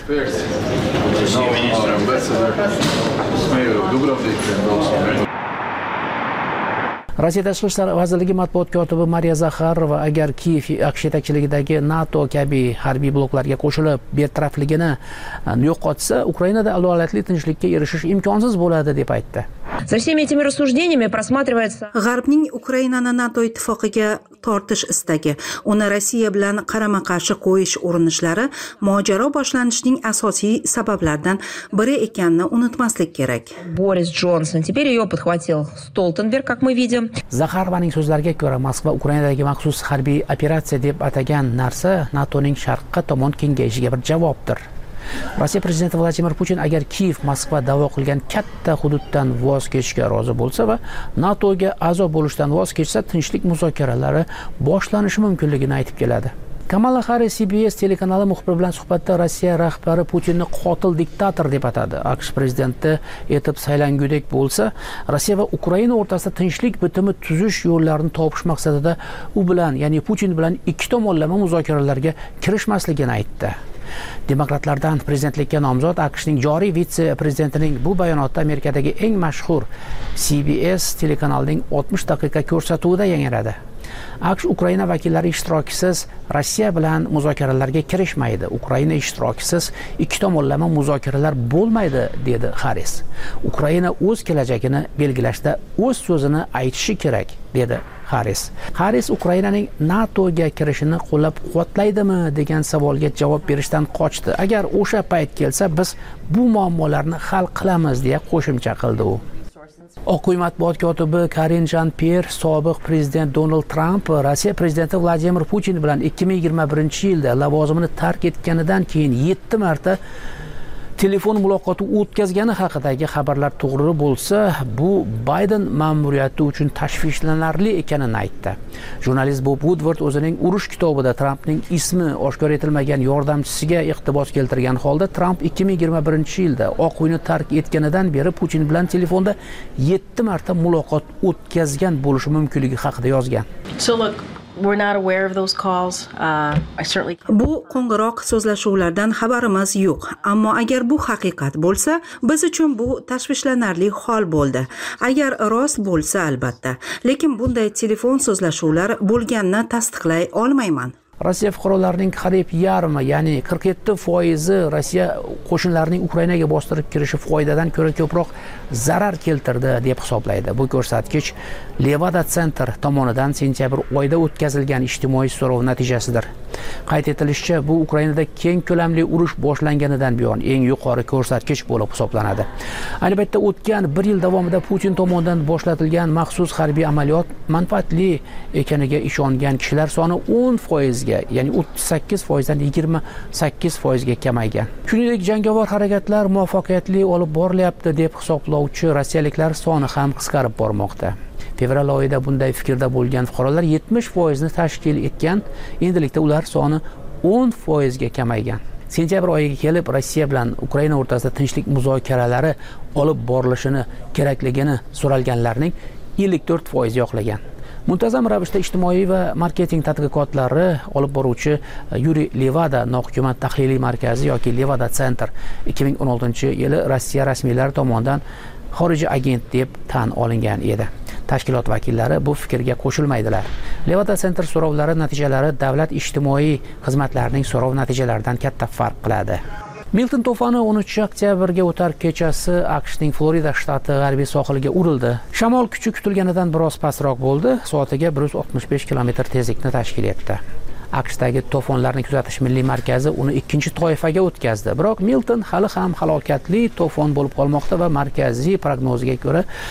Rossiya Tashqi ishlar vazirligi matbuot kotibi Mariya Zakharova agar Kiyev AQSh yetakchiligidagi NATO kabi harbiy bloklarga qo'shilib betarafligini yo'qotsa, Ukrainada adolatli tinchlikka erishish imkonsiz bo'ladi deb aytdi. За всеми этими рассуждениями просматривается G'arbning Ukrainani NATO ittifoqiga tortish istagi, uni Rossiya bilan qarama-qarshi qo'yish urinishlari mojaro boshlanishining asosiy sabablaridan biri ekanini unutmaslik kerak. Борис Джонсон, теперь ее подхватил Столтенберг, как мы видим. Zakharovaning so'zlariga ko'ra, Moskva Ukrainadagi maxsus harbiy operatsiya deb atagan narsa NATOning sharqqa tomon kengayishiga bir javobdir. Rossiya prezidenti Vladimir Putin agar Kiyev Moskva da'vo qilgan katta hududdan voz kechishga rozi bo'lsa va NATOga a'zo bo'lishdan voz kechsa, tinchlik muzokaralari boshlanishi mumkinligini aytib keladi. Kamala Harris C B S telekanali muxbiri bilan suhbatda Rossiya rahbari Putinni qotil diktator deb atadi. AQSh prezidenti etib saylangudek bo'lsa, Rossiya va Ukraina o'rtasida tinchlik bitimi tuzish yo'llarini topish maqsadida u bilan, ya'ni Putin bilan ikki tomonlama muzokaralarga kirishmasligini aytdi. Demokratlardan prezidentlikka nomzod AQShning joriy vitse-prezidentining bu bayonoti Amerikadagi eng mashhur C B S telekanalining oltmish daqiqa ko'rsatuvida yangradi. AQSh Ukraina vakillari ishtirokisiz Rossiya bilan muzokaralarga kirishmaydi. Ukraina ishtirokisiz ikki tomonlama muzokaralar bo'lmaydi, dedi Harris. Ukraina o'z kelajagini belgilashda o'z so'zini aytishi kerak, dedi Harris. Harris Ukrainaning NATOga kirishini qo'llab-quvvatlaydimi degan savolga javob berishdan qochdi. Agar o'sha payt kelsa, biz bu muammolarni hal qilamiz, deya qo'shimcha qildi u. Oq uy matbuot kotibi Karin Jean-Pierre sobiq prezident Donald Trump Rossiya prezidenti Vladimir Putin bilan ikki ming yigirma birinchi yilda lavozimini tark etganidan keyin yetti marta telefon muloqoti o'tkazgani haqidagi xabarlar to'g'ri bo'lsa, bu Bayden ma'muriyati uchun tashvishlanarli ekanini aytdi. Jurnalist Bob Woodward o'zining urush kitobida Trumpning ismi oshkor etilmagan yordamchisiga iqtibos keltirgan holda Trump ikki ming yigirma birinchi yilda Oq uyni tark etganidan beri Putin bilan telefonda yetti marta muloqot o'tkazgan bo'lishi mumkinligi haqida yozgan. So look, we're not aware of those calls. Uh, I certainly Bu qo'ng'iroq so'zlashuvlardan xabarimiz yo'q, ammo agar bu haqiqat bo'lsa, biz uchun bu tashvishlanarli hol bo'ldi. Agar rost bo'lsa, albatta, lekin bunday telefon so'zlashuvlar bo'lganini tasdiqlay olmayman. Rossiya fuqarolarining qariyb yarmi, ya'ni qirq yetti foizi Rossiya qo'shinlarining Ukrainaga bostirib kirishi foydadan ko'ra ko'proq zarar keltirdi deb hisoblaydi. Bu ko'rsatkich Levada Center tomonidan sentyabr oyida o'tkazilgan ijtimoiy so'rov natijasidir. Qayd etilishicha, bu Ukrainada keng ko'lamli urush boshlanganidan buyon eng yuqori ko'rsatkich bo'lib hisoblanadi. Ayni paytda o'tgan bir yil davomida Putin tomonidan boshlatilgan maxsus harbiy amaliyot manfaatli ekaniga ishongan kishilar soni o'n foizga, ya'ni o'ttiz sakkiz foizdan yigirma sakkiz foizga kamaygan. Shuningdek, jangovar harakatlar muvaffaqiyatli olib borilyapti deb hisoblovchi rossiyaliklar soni ham qisqarib bormoqda. Fevral oyida bunday fikrda bo'lgan fuqarolar yetmish foizni tashkil etgan, endilikda ular soni o'n foizga kamaygan. Sentyabr oyiga kelib Rossiya bilan Ukraina o'rtasida tinchlik muzokaralari olib borilishini kerakligini so'ralganlarning ellik to'rt foizi yoqlagan. Muntazam ravishda ijtimoiy va marketing tadqiqotlari olib boruvchi Yuri Levada nohukumat tahliliy markazi yoki Levada Center ikki ming o'n oltinchi yili Rossiya rasmiylari tomonidan xorijiy agent deb tan olingan edi. Tashkilot vakillari bu fikrga qo'shilmaydilar. Levada Center so'rovlari natijalari davlat ijtimoiy xizmatlarining so'rov natijalaridan katta farq qiladi. Milton to'foni o'ninchi oktyabrga o'tar kechasi AQShning Florida shtati g'arbiy sohiliga urildi. Shamol kuchi kutilganidan biroz pastroq bo'ldi, soatiga bir yuz oltmish besh kilometr tezlikni tashkil etdi. AQShdagi to'fonlarni kuzatish milliy markazi uni ikkinchi toifaga o'tkazdi. Biroq Milton hali ham halokatli to'fon bo'lib qolmoqda va markaziy prognozga ko'ra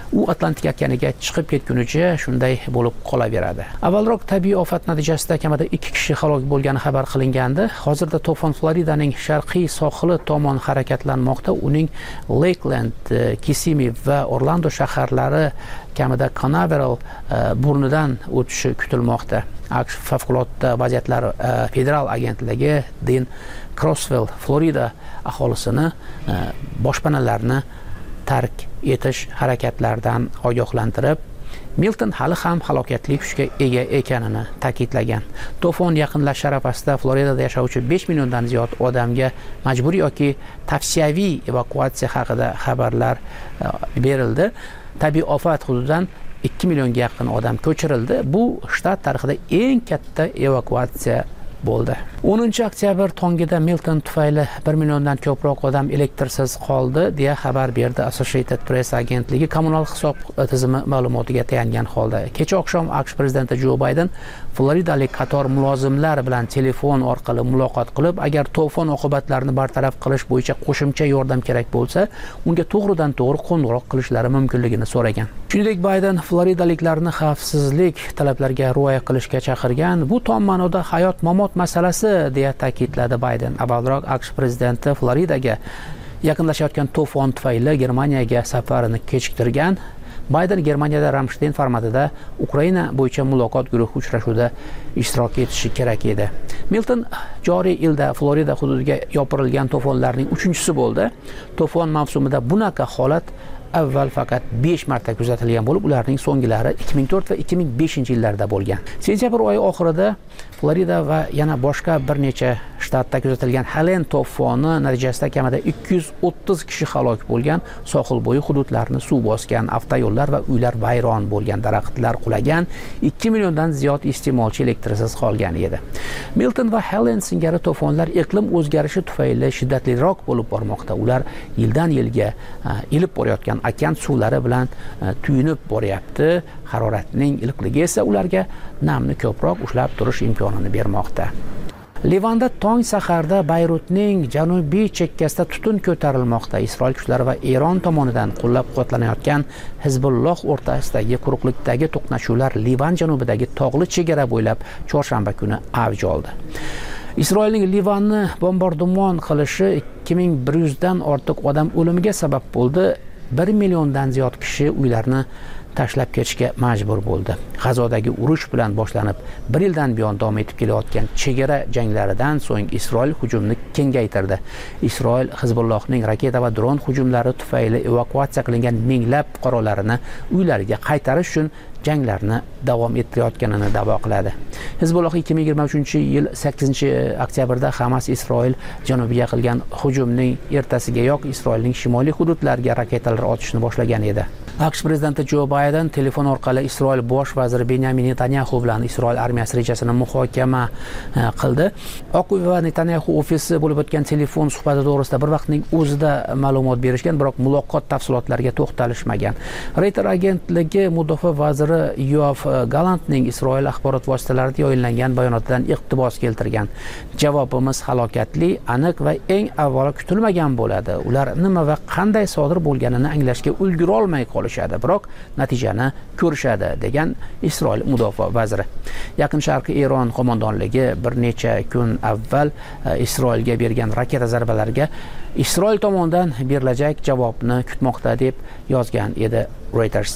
u Atlantik okeaniga chiqib ketgunicha shunday bo'lib qolaveradi. Avvalroq tabiiy ofat natijasida kamida ikki kishi halok bo'lgani xabar qilingandi. Hozirda to'fon Floridaning sharqiy sohili tomon harakatlanmoqda. Uning Lakeland, Kissimmee va Orlando shaharlari kamida Canaveral burnidan o'tishi kutilmoqda. AQSh favqulodda vaziyatlar federal agentligi Dean Crosswell Florida aholisini boshpanalarni tark etish harakatlaridan ogohlantirib, Milton hali ham halokatli kuchga ega ekanini ta'kidlagan. To'fon yaqinlashish arafasida Floridada yashovchi besh milliondan ziyod odamga majburiy yoki tavsiyaviy evakuatsiya haqida xabarlar berildi. Tabiiy ofat hududidan ikki millionga yaqin odam ko'chirildi. Bu shtat tarixida eng katta evakuatsiya bo'ldi. o'ninchi oktyabr tongida Milton tufayli bir milliondan ko'proq odam elektrsiz qoldi deya xabar berdi Associated Press agentligi kommunal hisob tizimi ma'lumotiga tayangan holda. Kecha oqshom AQSh prezidenti Jo Bayden Floridalik qator mulozimlar bilan telefon orqali muloqot qilib, agar to'fon oqibatlarini bartaraf qilish bo'yicha qo'shimcha yordam kerak bo'lsa, unga to'g'ridan to'g'ri qo'ng'iroq qilishlari mumkinligini so'ragan. Shuningdek, Bayden Floridaliklarni xavfsizlik talablariga rioya qilishga chaqirgan. Bu tom ma'noda hayot-mamot masalasi deya ta'kidladi Bayden. Avvalroq AQSh prezidenti Floridaga yaqinlashayotgan to'fon tufayli Germaniyaga safarini kechiktirgan. Bayden Germaniyada Ramstein formatida Ukraina bo'yicha muloqot guruhi uchrashuvida ishtirok etishi kerak edi. Milton joriy yilda Florida hududiga yopirilgan to'fonlarning uchinchisi bo'ldi. To'fon mavsumida bunaqa holat avval faqat besh marta kuzatilgan bo'lib, ularning so'nggilari ikki ming to'rt va ikki ming beshinchi yillarda bo'lgan. Sentyabr oyi oxirida Florida va yana boshqa bir necha shtatda kuzatilgan Helene to'foni natijasida kamida ikki yuz o'ttiz kishi halok bo'lgan, sohil bo'yi hududlarni suv bosgan, avtoyo'llar va uylar vayron bo'lgan, daraxtlar qulagan, ikki milliondan ziyod iste'molchi elektrsiz qolgan edi. Milton va Helene singari to'fonlar iqlim o'zgarishi tufayli shiddatliroq bo'lib bormoqda. Ular yildan yilga ilib borayotgan okean suvlari bilan tuyunib boryapti. Haroratning iliqligi esa ularga namni ko'proq ushlab turish imkonini bermoqda. Livanda tong saharda Bayrutning janubiy chekkasida tutun ko'tarilmoqda. Isroil kuchlari va Eron tomonidan qo'llab-quvvatlanayotgan Hizbulloh o'rtasidagi quruqlikdagi to'qnashuvlar Livan janubidagi tog'li chegara bo'ylab chorshanba kuni avj oldi. Isroilning Livanni bombardimon qilishi ikki ming bir yuz dan ortiq odam o'limiga sabab bo'ldi. bir milliondan ziyod kishi uylarini tashlab ketishga majbur bo'ldi. G'azodagi urush bilan boshlanib, bir yildan buyon davom etib kelayotgan chegara janglaridan so'ng Isroil hujumni kengaytirdi. Isroil Hizbullohning raketa va dron hujumlari tufayli evakuatsiya qilingan minglab fuqarolarini uylariga qaytarish uchun janglarni davom ettirayotganini da'vo qiladi. Hizbulloh ikki ming yigirma uchinchi yil sakkizinchi oktyabrda Hamas Isroil janubiga qilgan hujumning ertasigayoq Isroilning shimoliy hududlariga raketalar otishni boshlagan edi. AQSh prezidenti Jo Bayden telefon orqali Isroil bosh vaziri Benyamin Netanyahu bilan Isroil armiyasi rejasini muhokama qildi. Oq uy va Netanyahu ofisi bo'lib o'tgan telefon suhbati to'g'risida bir vaqtning o'zida ma'lumot berishgan, biroq muloqot tafsilotlariga to'xtalishmagan. Reuters agentligi mudofaa vaziri Yoav Galantning Isroil axborot vositalarida yoyinlangan bayonotidan iqtibos keltirgan. Javobimiz halokatli, aniq va eng avvalo kutilmagan bo'ladi. Ular nima va qanday sodir bo'lganini anglashga ulgura olmay qolishadi, biroq natijani ko'rishadi, degan Isroil mudofaa vaziri. Yaqin Sharqi Eron qo'mondonligi bir necha kun avval Isroilga bergan raketa zarbalariga Isroil tomonidan berilajak javobni kutmoqda deb yozgan edi Reuters.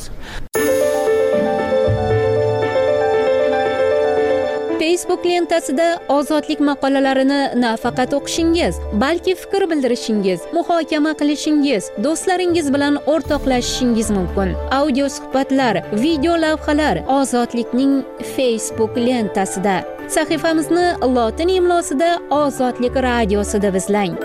Facebook lentasida ozodlik maqolalarini nafaqat o'qishingiz, balki fikr bildirishingiz, muhokama qilishingiz, do'stlaringiz bilan o'rtoqlashishingiz mumkin. Audio suhbatlar, video lavhalar Ozodlikning Facebook lentasida. Sahifamizni lotin imlosida Ozodlik radiosida izlang.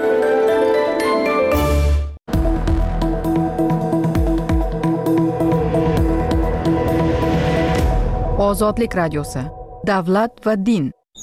Ozodlik radiosi. Davlat va din.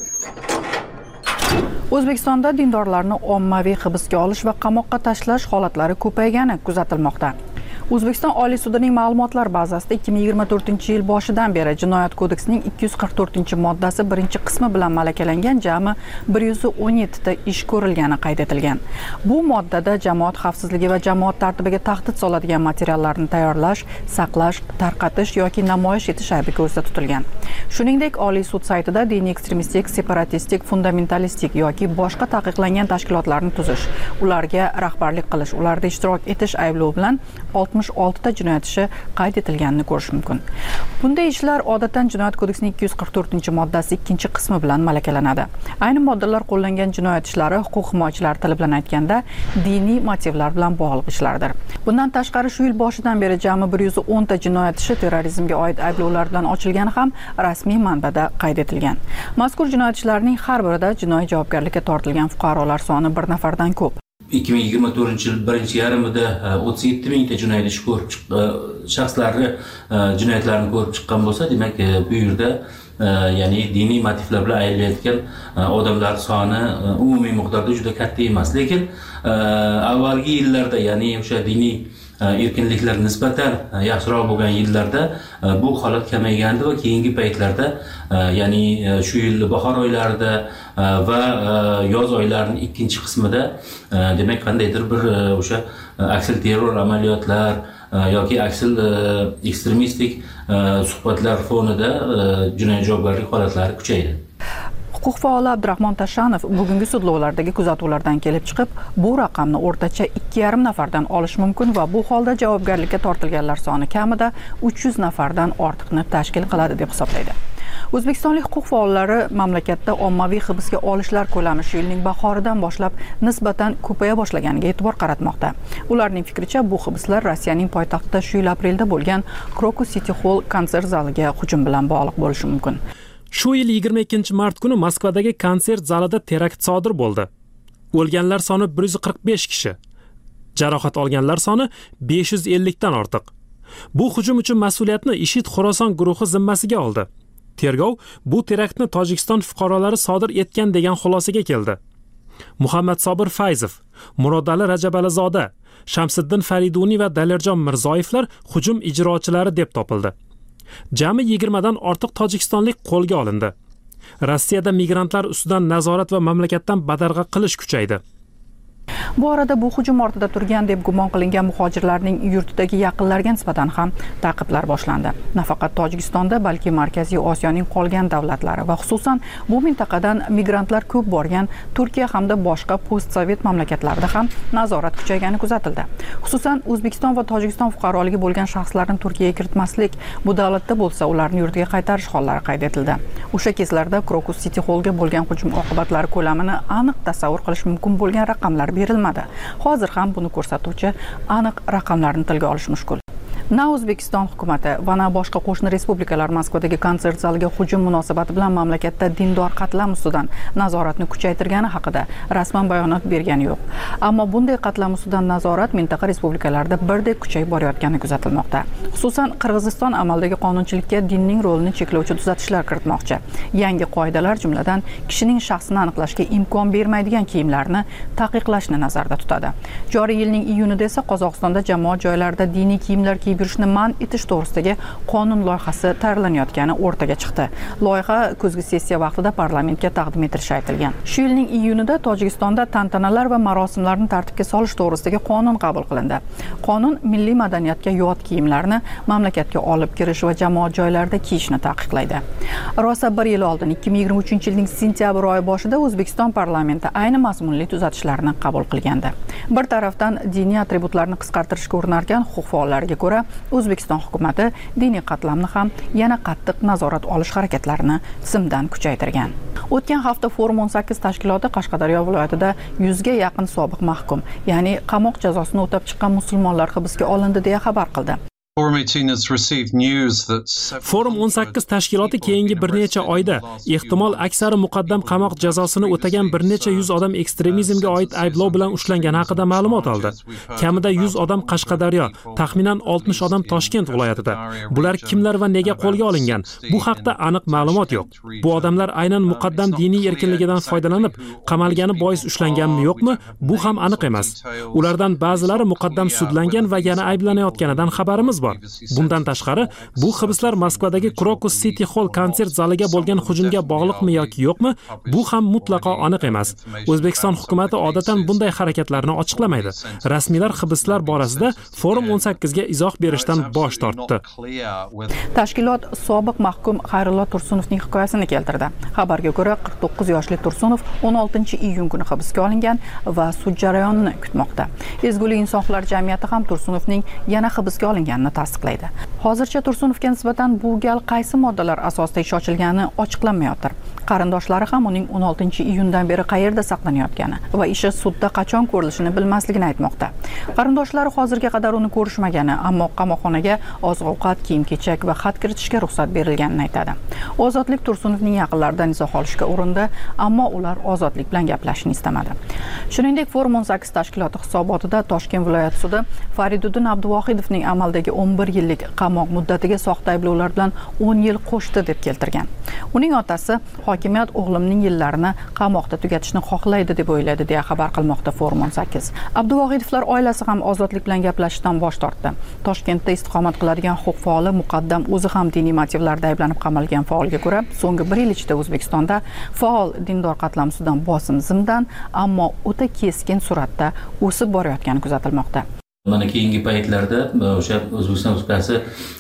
O'zbekistonda dindorlarni ommaviy hibsga olish va qamoqqa tashlash holatlari ko'paygani kuzatilmoqda. O'zbekiston Oliy sudining ma'lumotlar bazasida ikki ming yigirma to'rtinchi yil boshidan beri Jinoyat kodeksining ikki yuz qirq to'rtinchi moddasi birinchi qismi bilan malakalangan jami bir yuz o'n yetti ta ish ko'rilgani qayd etilgan. Bu moddada jamoat xavfsizligi va jamoat tartibiga tahdid soladigan materiallarni tayyorlash, saqlash, tarqatish yoki namoyish etish aybi ko'zda tutilgan. Shuningdek, Oliy sud saytida diniy ekstremistik, separatistik, fundamentalistik yoki boshqa taqiqlangan tashkilotlarni tuzish, ularga rahbarlik qilish, ularda ishtirok etish ayblovi bilan oltmish olti ta jinoyat ishi qayd etilganini ko'rish mumkin. Bunday ishlar odatdan Jinoyat kodeksining ikki yuz qirq to'rtinchi moddasi ikkinchi qismi bilan malakalanadi. Ayni moddalar qo'llangan jinoyat ishlari huquq himoyachilari tili bilan aytganda diniy motivlar bilan bog'liq ishlardir. Bundan tashqari shu yil boshidan beri jami bir yuz o'n ta jinoyat ishi terrorizmga oid ayblovlar bilan ochilgani ham rasmiy manbada qayd etilgan. Mazkur jinoyat ishlarining har birida jinoiy javobgarlikka tortilgan fuqarolar soni bir nafardan ko'p. ikki ming yigirma to'rtinchi yil birinchi yarmida o'ttiz yetti mingta jinoyat ishi ko'rib shaxslarni jinoyatlarni ko'rib chiqqan bo'lsa, demak bu yerda ya'ni diniy motivlar bilan aylanayotgan odamlar soni umumiy miqdorda juda katta emas. Lekin avvalgi yillarda, ya'ni o'sha diniy erkinliklar nisbatan yaxshiroq bo'lgan yillarda bu holat kamaygandi va keyingi paytlarda, ya'ni shu yil bahor oylarida va yoz oylarining ikkinchi qismida demak qandaydir bir o'sha aksil terror amaliyotlar yoki aksil ekstremistik suhbatlar fonida jinoiy javobgarlik holatlari kuchaydi. Huquq faoli Abdurahmon Tashanov bugungi sudlovlardagi kuzatuvlardan kelib chiqib, bu raqamni o'rtacha ikki yarim nafardan olish mumkin va bu holda javobgarlikka tortilganlar soni kamida uch yuz nafardan ortiqni tashkil qiladi deb hisoblaydi. O'zbekistonlik huquq faollari mamlakatda ommaviy hibsga olishlar ko'lami shu yilning bahoridan boshlab nisbatan ko'paya boshlaganiga e'tibor qaratmoqda. Ularning fikricha, bu hibslar Rossiyaning poytaxtida shu yil aprelda bo'lgan Krokus City Hall konsert zaliga hujum bilan bog'liq bo'lishi mumkin. Shu yil yigirma ikkinchi mart kuni Moskvadagi konsert zalida terakt sodir bo'ldi. O'lganlar soni bir yuz qirq besh kishi, jarohat olganlar soni besh yuz ellik dan ortiq. Bu hujum uchun mas'uliyatni IShID Xorason guruhi zimmasiga oldi. Tergov bu teraktni Tojikiston fuqarolari sodir etgan degan xulosaga keldi. Muhammad Sobir Fayzov, Murodali Rajabalizoda, Shamsiddin Fariduniy va Dalirjon Mirzoyevlar hujum ijrochilari deb topildi. Jami yigirma dan ortiq tojikistonlik qo'lga olindi. Rossiyada migrantlar ustidan nazorat va mamlakatdan badarg'a qilish kuchaydi. Bu arada bu hujum ortida turgan deb gumon qilingan muhojirlarning yurtidagi yaqinlariga nisbatan ham ta'qiblar boshlandi. Nafaqat Tojikistonda, balki Markaziy Osiyoning qolgan davlatlari va xususan bu mintaqadan migrantlar ko'p borgan Turkiya hamda boshqa postsovet mamlakatlarida ham nazorat kuchaygani kuzatildi. Xususan O'zbekiston va Tojikiston fuqaroligi bo'lgan shaxslarni Turkiyaga kiritmaslik, bu davlatda bo'lsa ularni yurtiga qaytarish hollari qayd etildi. O'sha kezlarda Krokus City Hallga bo'lgan hujum oqibatlari ko'lamini aniq tasavvur qilish mumkin bo'lgan raqamlar berilmadi. Hozir ham buni ko'rsatuvchi aniq raqamlarni tilga olish mushkul. Na O'zbekiston hukumati va na boshqa qo'shni respublikalar Moskvadagi konsert zaliga hujum munosabati bilan mamlakatda dindor qatlam ustidan nazoratni kuchaytirgani haqida rasman bayonot bergani yo'q. Ammo bunday qatlam ustidan nazorat mintaqa respublikalarida birdek kuchayib borayotgani kuzatilmoqda. Xususan Qirg'iziston amaldagi qonunchilikka dinning rolini cheklovchi tuzatishlar kiritmoqchi. Yangi qoidalar jumladan kishining shaxsini aniqlashga imkon bermaydigan kiyimlarni taqiqlashni nazarda tutadi. Joriy yilning iyunida esa Qozog'istonda jamoat joylarida diniy kiyimlar kiyib yurishni man etish to'g'risidagi qonun loyihasi tayyorlanayotgani o'rtaga chiqdi. Loyiha kuzgi sessiya vaqtida parlamentga taqdim etilishi aytilgan. Shu yilning iyunida Tojikistonda tantanalar va marosimlarni tartibga solish to'g'risidagi qonun qabul qilindi. Qonun milliy madaniyatga yot kiyimlarni mamlakatga olib kirish va jamoat joylarida kiyishni taqiqlaydi. Rosa bir yil oldin ikki ming yigirma uchinchi yilning sentyabr oyi boshida O'zbekiston parlamenti ayni mazmunli tuzatishlarni qabul qilgandi. Bir tarafdan diniy atributlarni qisqartirishga urinarkan huquq faollariga ko'ra O'zbekiston hukumati diniy qatlamni ham yana qattiq nazorat olish harakatlarini tizimdan kuchaytirgan. O'tgan hafta Forum o'n sakkiz tashkiloti Qashqadaryo viloyatida yuzga yaqin sobiq mahkum, ya'ni qamoq jazosini o'tab chiqqan musulmonlar hibsga olindi deya xabar qildi. Forum o'n sakkiz tashkiloti keyingi bir necha oyda ehtimol aksari muqaddam qamoq jazosini o'tagan bir necha yuz odam ekstremizmga oid ayblov bilan ushlangani haqida ma'lumot oldi. Kamida yuz odam Qashqadaryo, taxminan oltmish odam Toshkent viloyatida. Bular kimlar va nega qo'lga olingan? Bu haqda aniq ma'lumot yo'q. Bu odamlar aynan muqaddam diniy erkinligidan foydalanib qamalgani bois ushlanganmi yo'qmi? Bu ham aniq emas. Ulardan ba'zilari muqaddam sudlangan va yana ayblanayotganidan xabarimiz bor. Bundan tashqari, bu hibslar Moskvadagi Krokus City Hall konsert zaliga bo'lgan hujumga bog'liqmi yoki yo'qmi? Bu ham mutlaqo aniq emas. O'zbekiston hukumatı odatan bunday harakatlarni ochiqlamaydi. Rasmiylar hibslar borasida Forum o'n sakkiz ga izoh berishdan bosh tortdi. Tashkilot sobiq mahkum Xayrullo Tursunovning hikoyasini keltirdi. Xabarga ko'ra, qirq to'qqiz yoshli Tursunov o'n oltinchi iyun kuni hibsga olingan va sud jarayonini kutmoqda. Ezgulik insonlar jamiyati ham Tursunovning yana hibsga olinganini tasdiqlaydi. Hozircha Tursunovga nisbatan bu gal qaysi moddalar asosida ish ochilgani ochiqlanmayotir. Qarindoshlari ham uning o'n oltinchi iyundan beri qayerda saqlanayotgani va ishi sudda qachon ko'rilishini bilmasligini aytmoqda. Qarindoshlari hozirga qadar uni ko'rishmagani, ammo qamoqxonaga oziq-ovqat, kiyim-kechak va xat kiritishga ruxsat berilganini aytadi. Ozodlik Tursunovning yaqinlaridan izoh olishga urindi, ammo ular Ozodlik bilan gaplashishni istamadi. Shuningdek, Forum o'n sakkiz tashkiloti hisobotida Toshkent viloyat sudi Fariduddin Abduvohidovning amaldagi o'n bir yillik qamoq muddatiga soxta ayblovlar bilan o'n yil qo'shdi deb keltirgan. Uning otasi hokimiyat o'g'limning yillarini qamoqda tugatishni xohlaydi deb o'yladi deya xabar qilmoqda Forum o'n sakkiz. Abduvohidovlar oilasi ham Ozodlik bilan gaplashishdan bosh tortdi. Toshkentda istiqomat qiladigan huquq faoli muqaddam o'zi ham diniy motivlarda ayblanib qamalgan faolga ko'ra, so'nggi bir yil ichida O'zbekistonda faol dindor qatlamsidan bosim zimdan, ammo o'ta keskin suratda o'sib borayotgani kuzatilmoqda. Mana keyingi paytlarda o'sha O'zbekiston Respublikasi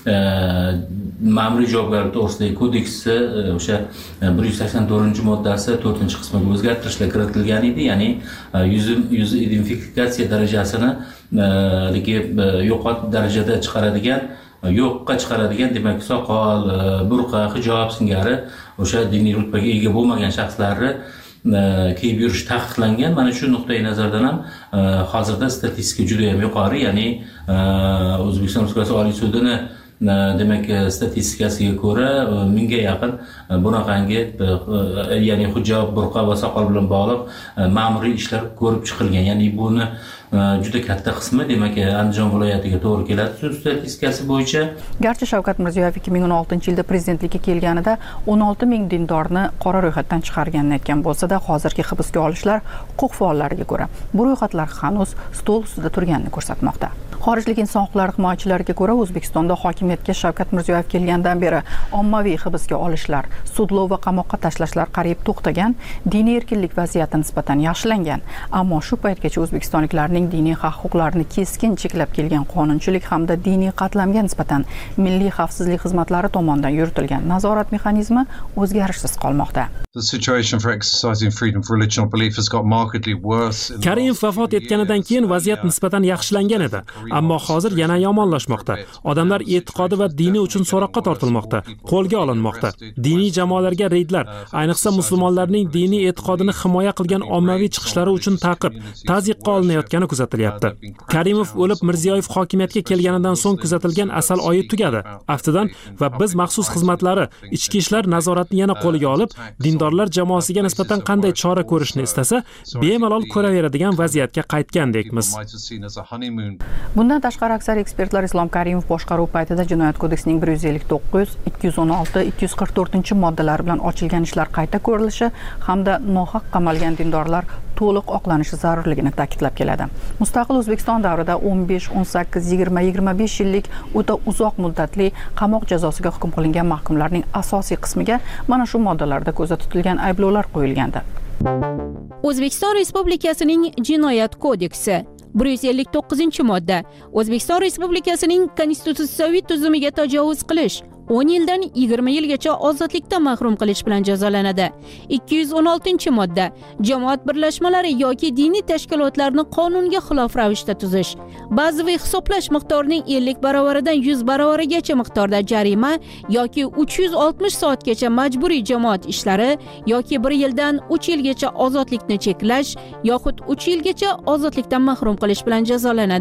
ma'muriy javobgarlik to'g'risidagi kodeksi o'sha bir yuz sakson to'rtinchi moddasi to'rtinchi qismiga o'zgartirishlar kiritilgan edi, ya'ni yuz yuz identifikatsiya darajasini yo'qot darajada chiqaradigan, yo'qqa chiqaradigan, demak soqol, burqa, hijob singari o'sha diniy rutbaga ega bo'lmagan shaxslarni kiyib yurish taqiqlangan. Mana shu nuqtai nazardan ham hozirda statistika juda ham yuqori, ya'ni O'zbekiston Respublikasi Oliy sudini demak statistikasiga ko'ra mingga yaqin bunaqangi ya'ni hijob, burqa va soqol bilan bog'liq ma'muriy ishlar ko'rib chiqilgan. Ya'ni buni juda katta qismi demak Andijon viloyatiga to'g'ri keladi sud statistikasi bo'yicha. Garchi Shavkat Mirziyoyev ikki ming o'n oltinchi yilda prezidentlikka kelganida o'n olti ming dindorni qora ro'yxatdan chiqarganini aytgan bo'lsa-da, hozirgi hibsga olishlar huquq faollariga ko'ra bu ro'yxatlar hanuz stol ustida turganini ko'rsatmoqda. Xorijlik inson huquqlari himoyachilariga ko'ra, O'zbekistonda hokimiyatga Shavkat Mirziyoyev kelgandan beri ommaviy hibsga olishlar, sudlov va qamoqqa tashlashlar qariyb to'xtagan, diniy erkinlik vaziyati nisbatan yaxshilangan, ammo shu paytgacha o'zbekistonliklarning diniy haq-huquqlarini keskin cheklab kelgan qonunchilik hamda diniy qatlamga nisbatan milliy xavfsizlik xizmatlari tomonidan yuritilgan nazorat mexanizmi o'zgarishsiz qolmoqda. Karimov vafot etganidan keyin vaziyat nisbatan yaxshilangan edi, ammo hozir yana yomonlashmoqda. Odamlar e'tiqodi va dini uchun so'roqqa tortilmoqda, qo'lga olinmoqda. Diniy jamoalarga reydlar, ayniqsa musulmonlarning diniy e'tiqodini himoya qilgan ommaviy chiqishlari uchun ta'qib, tazyiqqa olinayotgani kuzatilmoqda. Karimov o'lib, Mirziyoyev hokimiyatga kelganidan so'ng kuzatilgan asal oyi tugadi. Aftidan va biz maxsus xizmatlari ichki ishlar nazoratni yana qo'lga olib, dindorlar jamoasiga nisbatan qanday chora ko'rishni istasa, bemalol ko'raveradigan vaziyatga qaytgandekmiz. Bundan tashqari aksar ekspertlar Islom Karimov boshqaruv paytida Jinoyat kodeksining bir yuz ellik to'qqiz, ikki yuz o'n olti, ikki yuz qirq to'rtinchi moddalari bilan ochilgan ishlar qayta ko'rilishi hamda nohaq qamalgan dindorlar to'liq oqlanishi zarurligini ta'kidlab keladi. Mustaqil O'zbekiston davrida o'n besh, o'n sakkiz, yigirma, yigirma besh yillik o'ta uzoq muddatli qamoq jazosiga hukm qilingan mahkumlarning asosiy qismiga mana shu moddalarda ko'zda tutilgan ayblovlar qo'yilgandi. O'zbekiston Respublikasining Jinoyat kodeksi bir yuz ellik to'qqizinchi modda O'zbekiston Respublikasining konstitutsiyaviy tuzumiga tajovuz qilish o'n yildan yigirma yilgacha ozodlikdan mahrum qilish bilan jazolanadi. ikki yuz o'n oltinchi modda jamoat birlashmalari yoki diniy tashkilotlarni qonunga xilof ravishda tuzish, bazaviy hisoblash miqdorining ellik baravaridan yuz baravarigacha miqdorda jarima yoki uch yuz oltmish soatgacha majburiy jamoat ishlari yoki bir yildan uch yilgacha ozodlikni cheklash yoxud uch yilgacha ozodlikdan mahrum qilish bilan jazolanadi.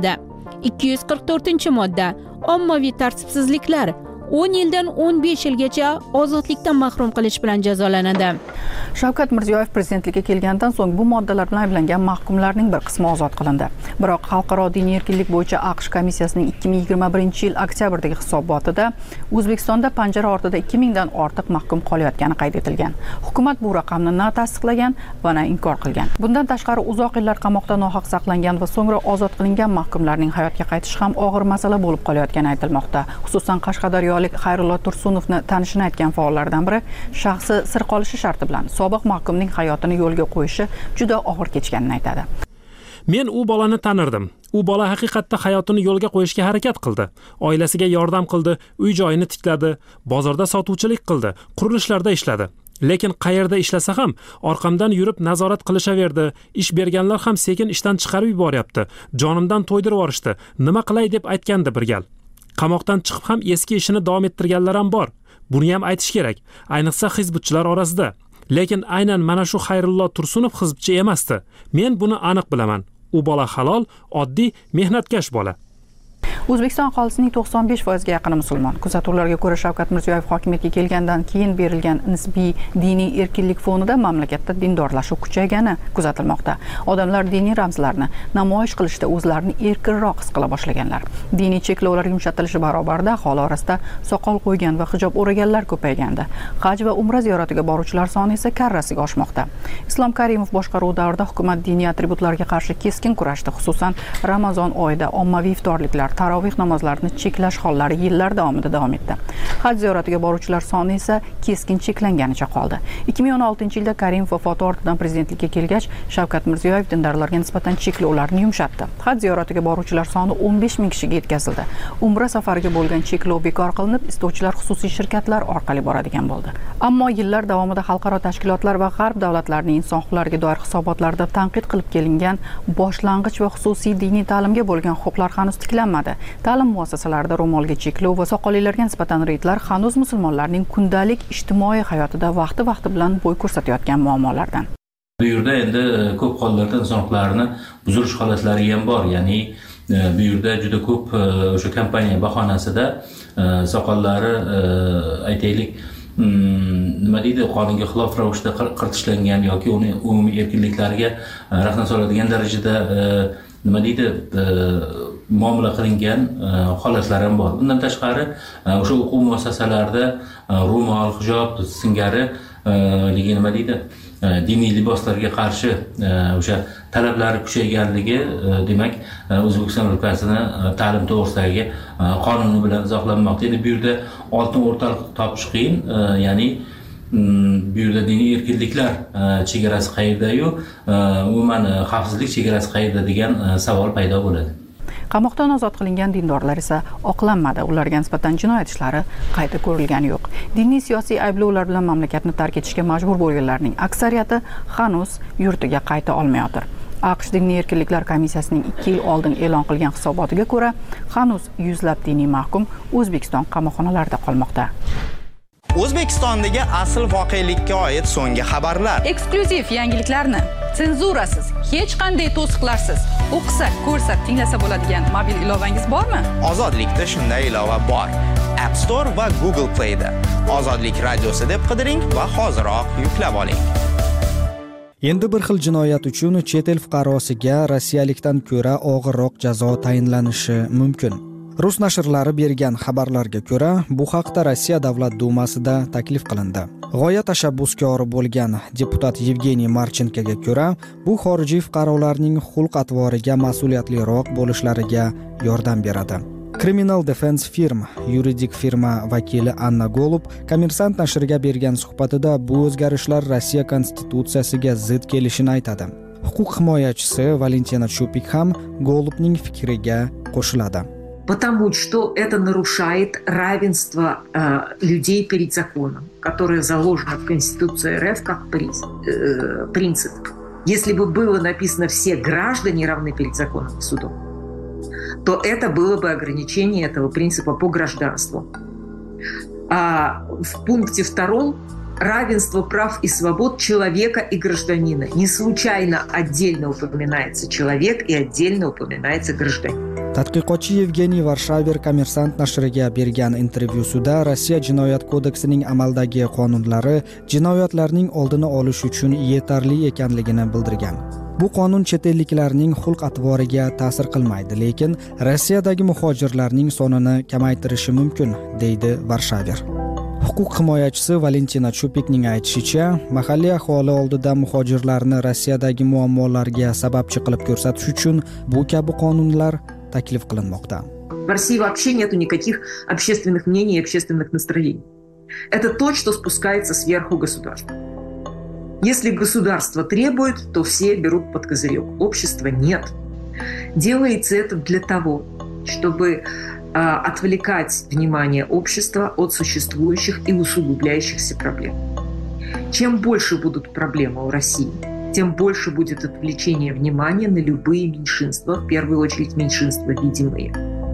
ikki yuz qirq to'rtinchi modda ommaviy tartibsizliklar o'n yildan o'n besh yilgacha ozodlikdan mahrum qilish bilan jazolanadi. Shavkat Mirziyoyev prezidentlikka kelgandan so'ng bu moddalar bilan ayblangan mahkumlarning bir qismi ozod qilindi. Biroq Xalqaro diniy erkinlik bo'yicha AQSh komissiyasining ikki ming yigirma birinchi yil oktyabrdagi hisobotida O'zbekistonda panjara ortida ikki mingdan ortiq mahkum qolayotgani qayd etilgan. Hukumat bu raqamni na tasdiqlagan va na inkor qilgan. Bundan tashqari uzoq yillar qamoqda nohaq saqlangan va so'ngra ozod qilingan mahkumlarning hayotga qaytishi ham og'ir masala bo'lib qolayotgani aytilmoqda. Xususan Qashqadaryolik Xayrullo Tursunovni tanishini aytgan faollardan biri shaxsi sir qolishi sharti bilan sobiq mahkumning hayotini yo'lga qo'yishi juda og'ir kechganini aytadi. Men u bolani tanirdim. U bola haqiqatda hayotini yo'lga qo'yishga harakat qildi. Oilasiga yordam qildi, uy-joyini tikladi, bozorda sotuvchilik qildi, qurilishlarda ishladi. Lekin qayerda ishlasa ham orqamdan yurib nazorat qilishaverdi. Ish berganlar ham sekin ishdan chiqarib yuboryapti. Jonimdan to'ydirib yorishdi. Nima qilay deb aytgandi bir gal. Qamoqdan chiqib ham eski ishini davom ettirganlar ham bor. Buni ham aytish kerak, ayniqsa hizbchilar orasida. Lekin aynan mana shu Xayrullo Tursunov hizbchi emasdi. Men buni aniq bilaman. U bola halol, oddiy, mehnatkash bola. O'zbekiston aholisining to'qson besh foizga yaqini musulmon. Kuzatuvlarga ko'ra Shavkat Mirziyoyev hokimiyatga kelgandan keyin berilgan nisbiy diniy erkinlik fonida mamlakatda dindorlashuv kuchaygani kuzatilmoqda. Odamlar diniy ramzlarni namoyish qilishda o'zlarini erkinroq his qila boshlaganlar. Diniy cheklovlar yumshatilishi barobarida aholi orasida soqol qo'ygan va hijob o'raganlar ko'paygandi. Haj va umra ziyoratiga boruvchilar soni esa karrasiga oshmoqda. Islom Karimov boshqaruvi davrida hukumat diniy atributlarga qarshi keskin kurashdi. Xususan Ramazon oyida ommaviy iftorliklar, tarovih namozlarini cheklash hollari yillar davomida davom etdi. Haj ziyoratiga boruvchilar soni esa keskin cheklanganicha qoldi. ikki ming o'n oltinchi yilda Karimov vafoti ortidan prezidentlikka kelgach, Shavkat Mirziyoyev dindorlarga nisbatan cheklovlarni yumshatdi. Haj ziyoratiga boruvchilar soni o'n besh ming kishiga yetkazildi. Umra safariga bo'lgan cheklov bekor qilinib, istovchilar xususiy shirkatlar orqali boradigan bo'ldi. Ammo yillar davomida xalqaro tashkilotlar va g'arb davlatlarining inson huquqlariga doir hisobotlarda tanqid qilib kelingan boshlang'ich va xususiy diniy ta'limga bo'lgan huquqlar hanuz tiklanmadi. Ta'lim muassasalarida ro'molga cheklov va soqollilarga nisbatan reydlar hanuz musulmonlarning kundalik ijtimoiy hayotida vaqti-vaqti bilan bo'y ko'rsatayotgan muammolardan. Bu yerda endi ko'p hollarda inson huquqlarini buzilish holatlari ham bor. Ya'ni bu yerda juda ko'p o'sha kompaniya bahonasida soqollari aytaylik nima deydi, qonunga xilof ravishda qirtishlangan yoki uni umumiy erkinliklariga rahna soladigan darajada nima deydi muomala qilingan holatlar ham bor. Bundan tashqari o'sha o'quv muassasalarida ro'mol, hijob singari nima deydi diniy liboslarga qarshi o'sha talablari kuchayganligi demak O'zbekiston Respublikasini ta'lim to'g'risidagi qonuni bilan izohlanmoqda. Endi bu yerda oltin o'rtaliq topish qiyin, ya'ni bu yerda diniy erkinliklar chegarasi qayerda-yu, umuman xavfsizlik chegarasi qayerda degan savol paydo bo'ladi. Qamoqdan ozod qilingan dindorlar esa oqlanmadi. Ularga nisbatan jinoyat ishlari qayta ko'rilgani yo'q. Diniy siyosiy ayblovlar bilan mamlakatni tark etishga majbur bo'lganlarning aksariyati hanuz yurtiga qayta olmayotir. AQSh diniy erkinliklar komissiyasining ikki yil oldin e'lon qilgan hisobotiga ko'ra, hanuz yuzlab diniy mahkum O'zbekiston qamoqxonalarida qolmoqda. O'zbekistondagi asl voqelikka oid so'nggi xabarlar. Eksklyuziv yangiliklarni senzurasiz, hech qanday to'siqlarsiz o'qisa, ko'rsa, tinglasa bo'ladigan mobil ilovangiz bormi? Ozodlikda shunday ilova bor. App Store va Google Play da. Ozodlik radiosi deb qidiring va hoziroq yuklab oling. Endi bir xil jinoyat uchun chet el fuqarosiga rossiyalikdan ko'ra og'irroq jazo tayinlanishi mumkin. Rus nashrlari bergan xabarlarga ko'ra, bu haqda Rossiya Davlat dumasida taklif qilindi. G'oya tashabbuskori bo'lgan deputat Yevgeniy Marchenkoga ko'ra, bu xorijiy fuqarolarning xulq-atvoriga mas'uliyatliroq bo'lishlariga yordam beradi. Criminal Defense Firm yuridik firma vakili Anna Golub Kommersant nashriga bergan suhbatida bu o'zgarishlar Rossiya konstitutsiyasiga zid kelishini aytadi. Huquq himoyachisi Valentina Chupik ham Golubning fikriga qo'shiladi. Потому что это нарушает равенство э, людей перед законом, которое заложено в Конституции РФ как приз, э, принцип. Если бы было написано «все граждане равны перед законом и судом», то это было бы ограничение этого принципа по гражданству. А в пункте втором равенство прав и свобод человека и гражданина. Не случайно отдельно упоминается человек и отдельно упоминается гражданин. Tadqiqotchi Yevgeniy Varshaver Kommersant nashriga bergan intervyusida Rossiya jinoyat kodeksining amaldagi qonunlari jinoyatlarning oldini olish uchun yetarli ekanligini bildirgan. Bu qonun chet elliklarning xulq-atvoriga ta'sir qilmaydi, lekin Rossiyadagi muhojirlarning sonini kamaytirishi mumkin, deydi Varshaver. Huquq himoyachisi Valentina Chupikning aytishicha, mahalliy aholi oldida muhojirlarni Rossiyadagi muammolarga sababchi qilib ko'rsatish uchun bu kabi qonunlar taklif qilinmoqda. В России вообще нету никаких общественных мнений и общественных настроений. Это то, что спускается сверху государства. Если государство требует, то все берут под козырек. Общества нет. Делается это для того, чтобы э, отвлекать внимание общества от существующих и усугубляющихся проблем. Чем больше будут проблемы у России, тем больше будет отвлечение внимания на любые меньшинства, в первую очередь меньшинства видимые.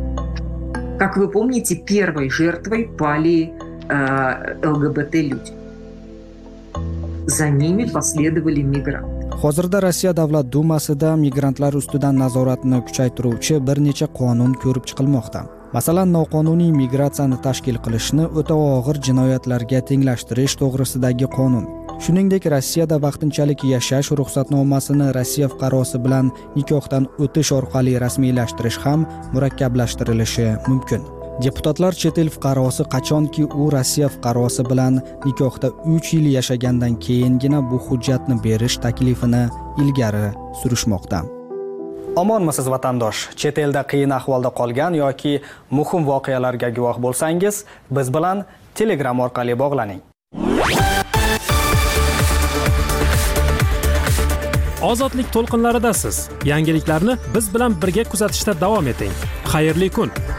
Как вы помните, первой жертвой пали э, ЛГБТ-люди. За ними последовали мигранты. Hozirda Rossiya Davlat Dumasida migrantlar ustidan nazoratni kuchaytiruvchi bir necha qonun ko'rib chiqilmoqda. Masalan, noqonuniy migratsiyani tashkil qilishni o'ta og'ir jinoyatlarga tenglashtirish to'g'risidagi qonun. Shuningdek, Rossiyada vaqtinchalik yashash ruxsatnomasini Rossiya fuqarosi bilan nikohdan o'tish orqali rasmiylashtirish ham murakkablashtirilishi mumkin. Deputatlar chet el fuqarosi qachonki u Rossiya fuqarosi bilan nikohda uch yil yashagandan keyingina bu hujjatni berish taklifini ilgari surishmoqda. Omonmisiz vatandosh? Chet elda qiyin ahvolda qolgan yoki muhim voqealarga guvoh bo'lsangiz, biz bilan Telegram orqali bog'laning. Ozodlik to'lqinlaridasiz. Yangiliklarni biz bilan birga kuzatishda davom eting. Xayrli kun.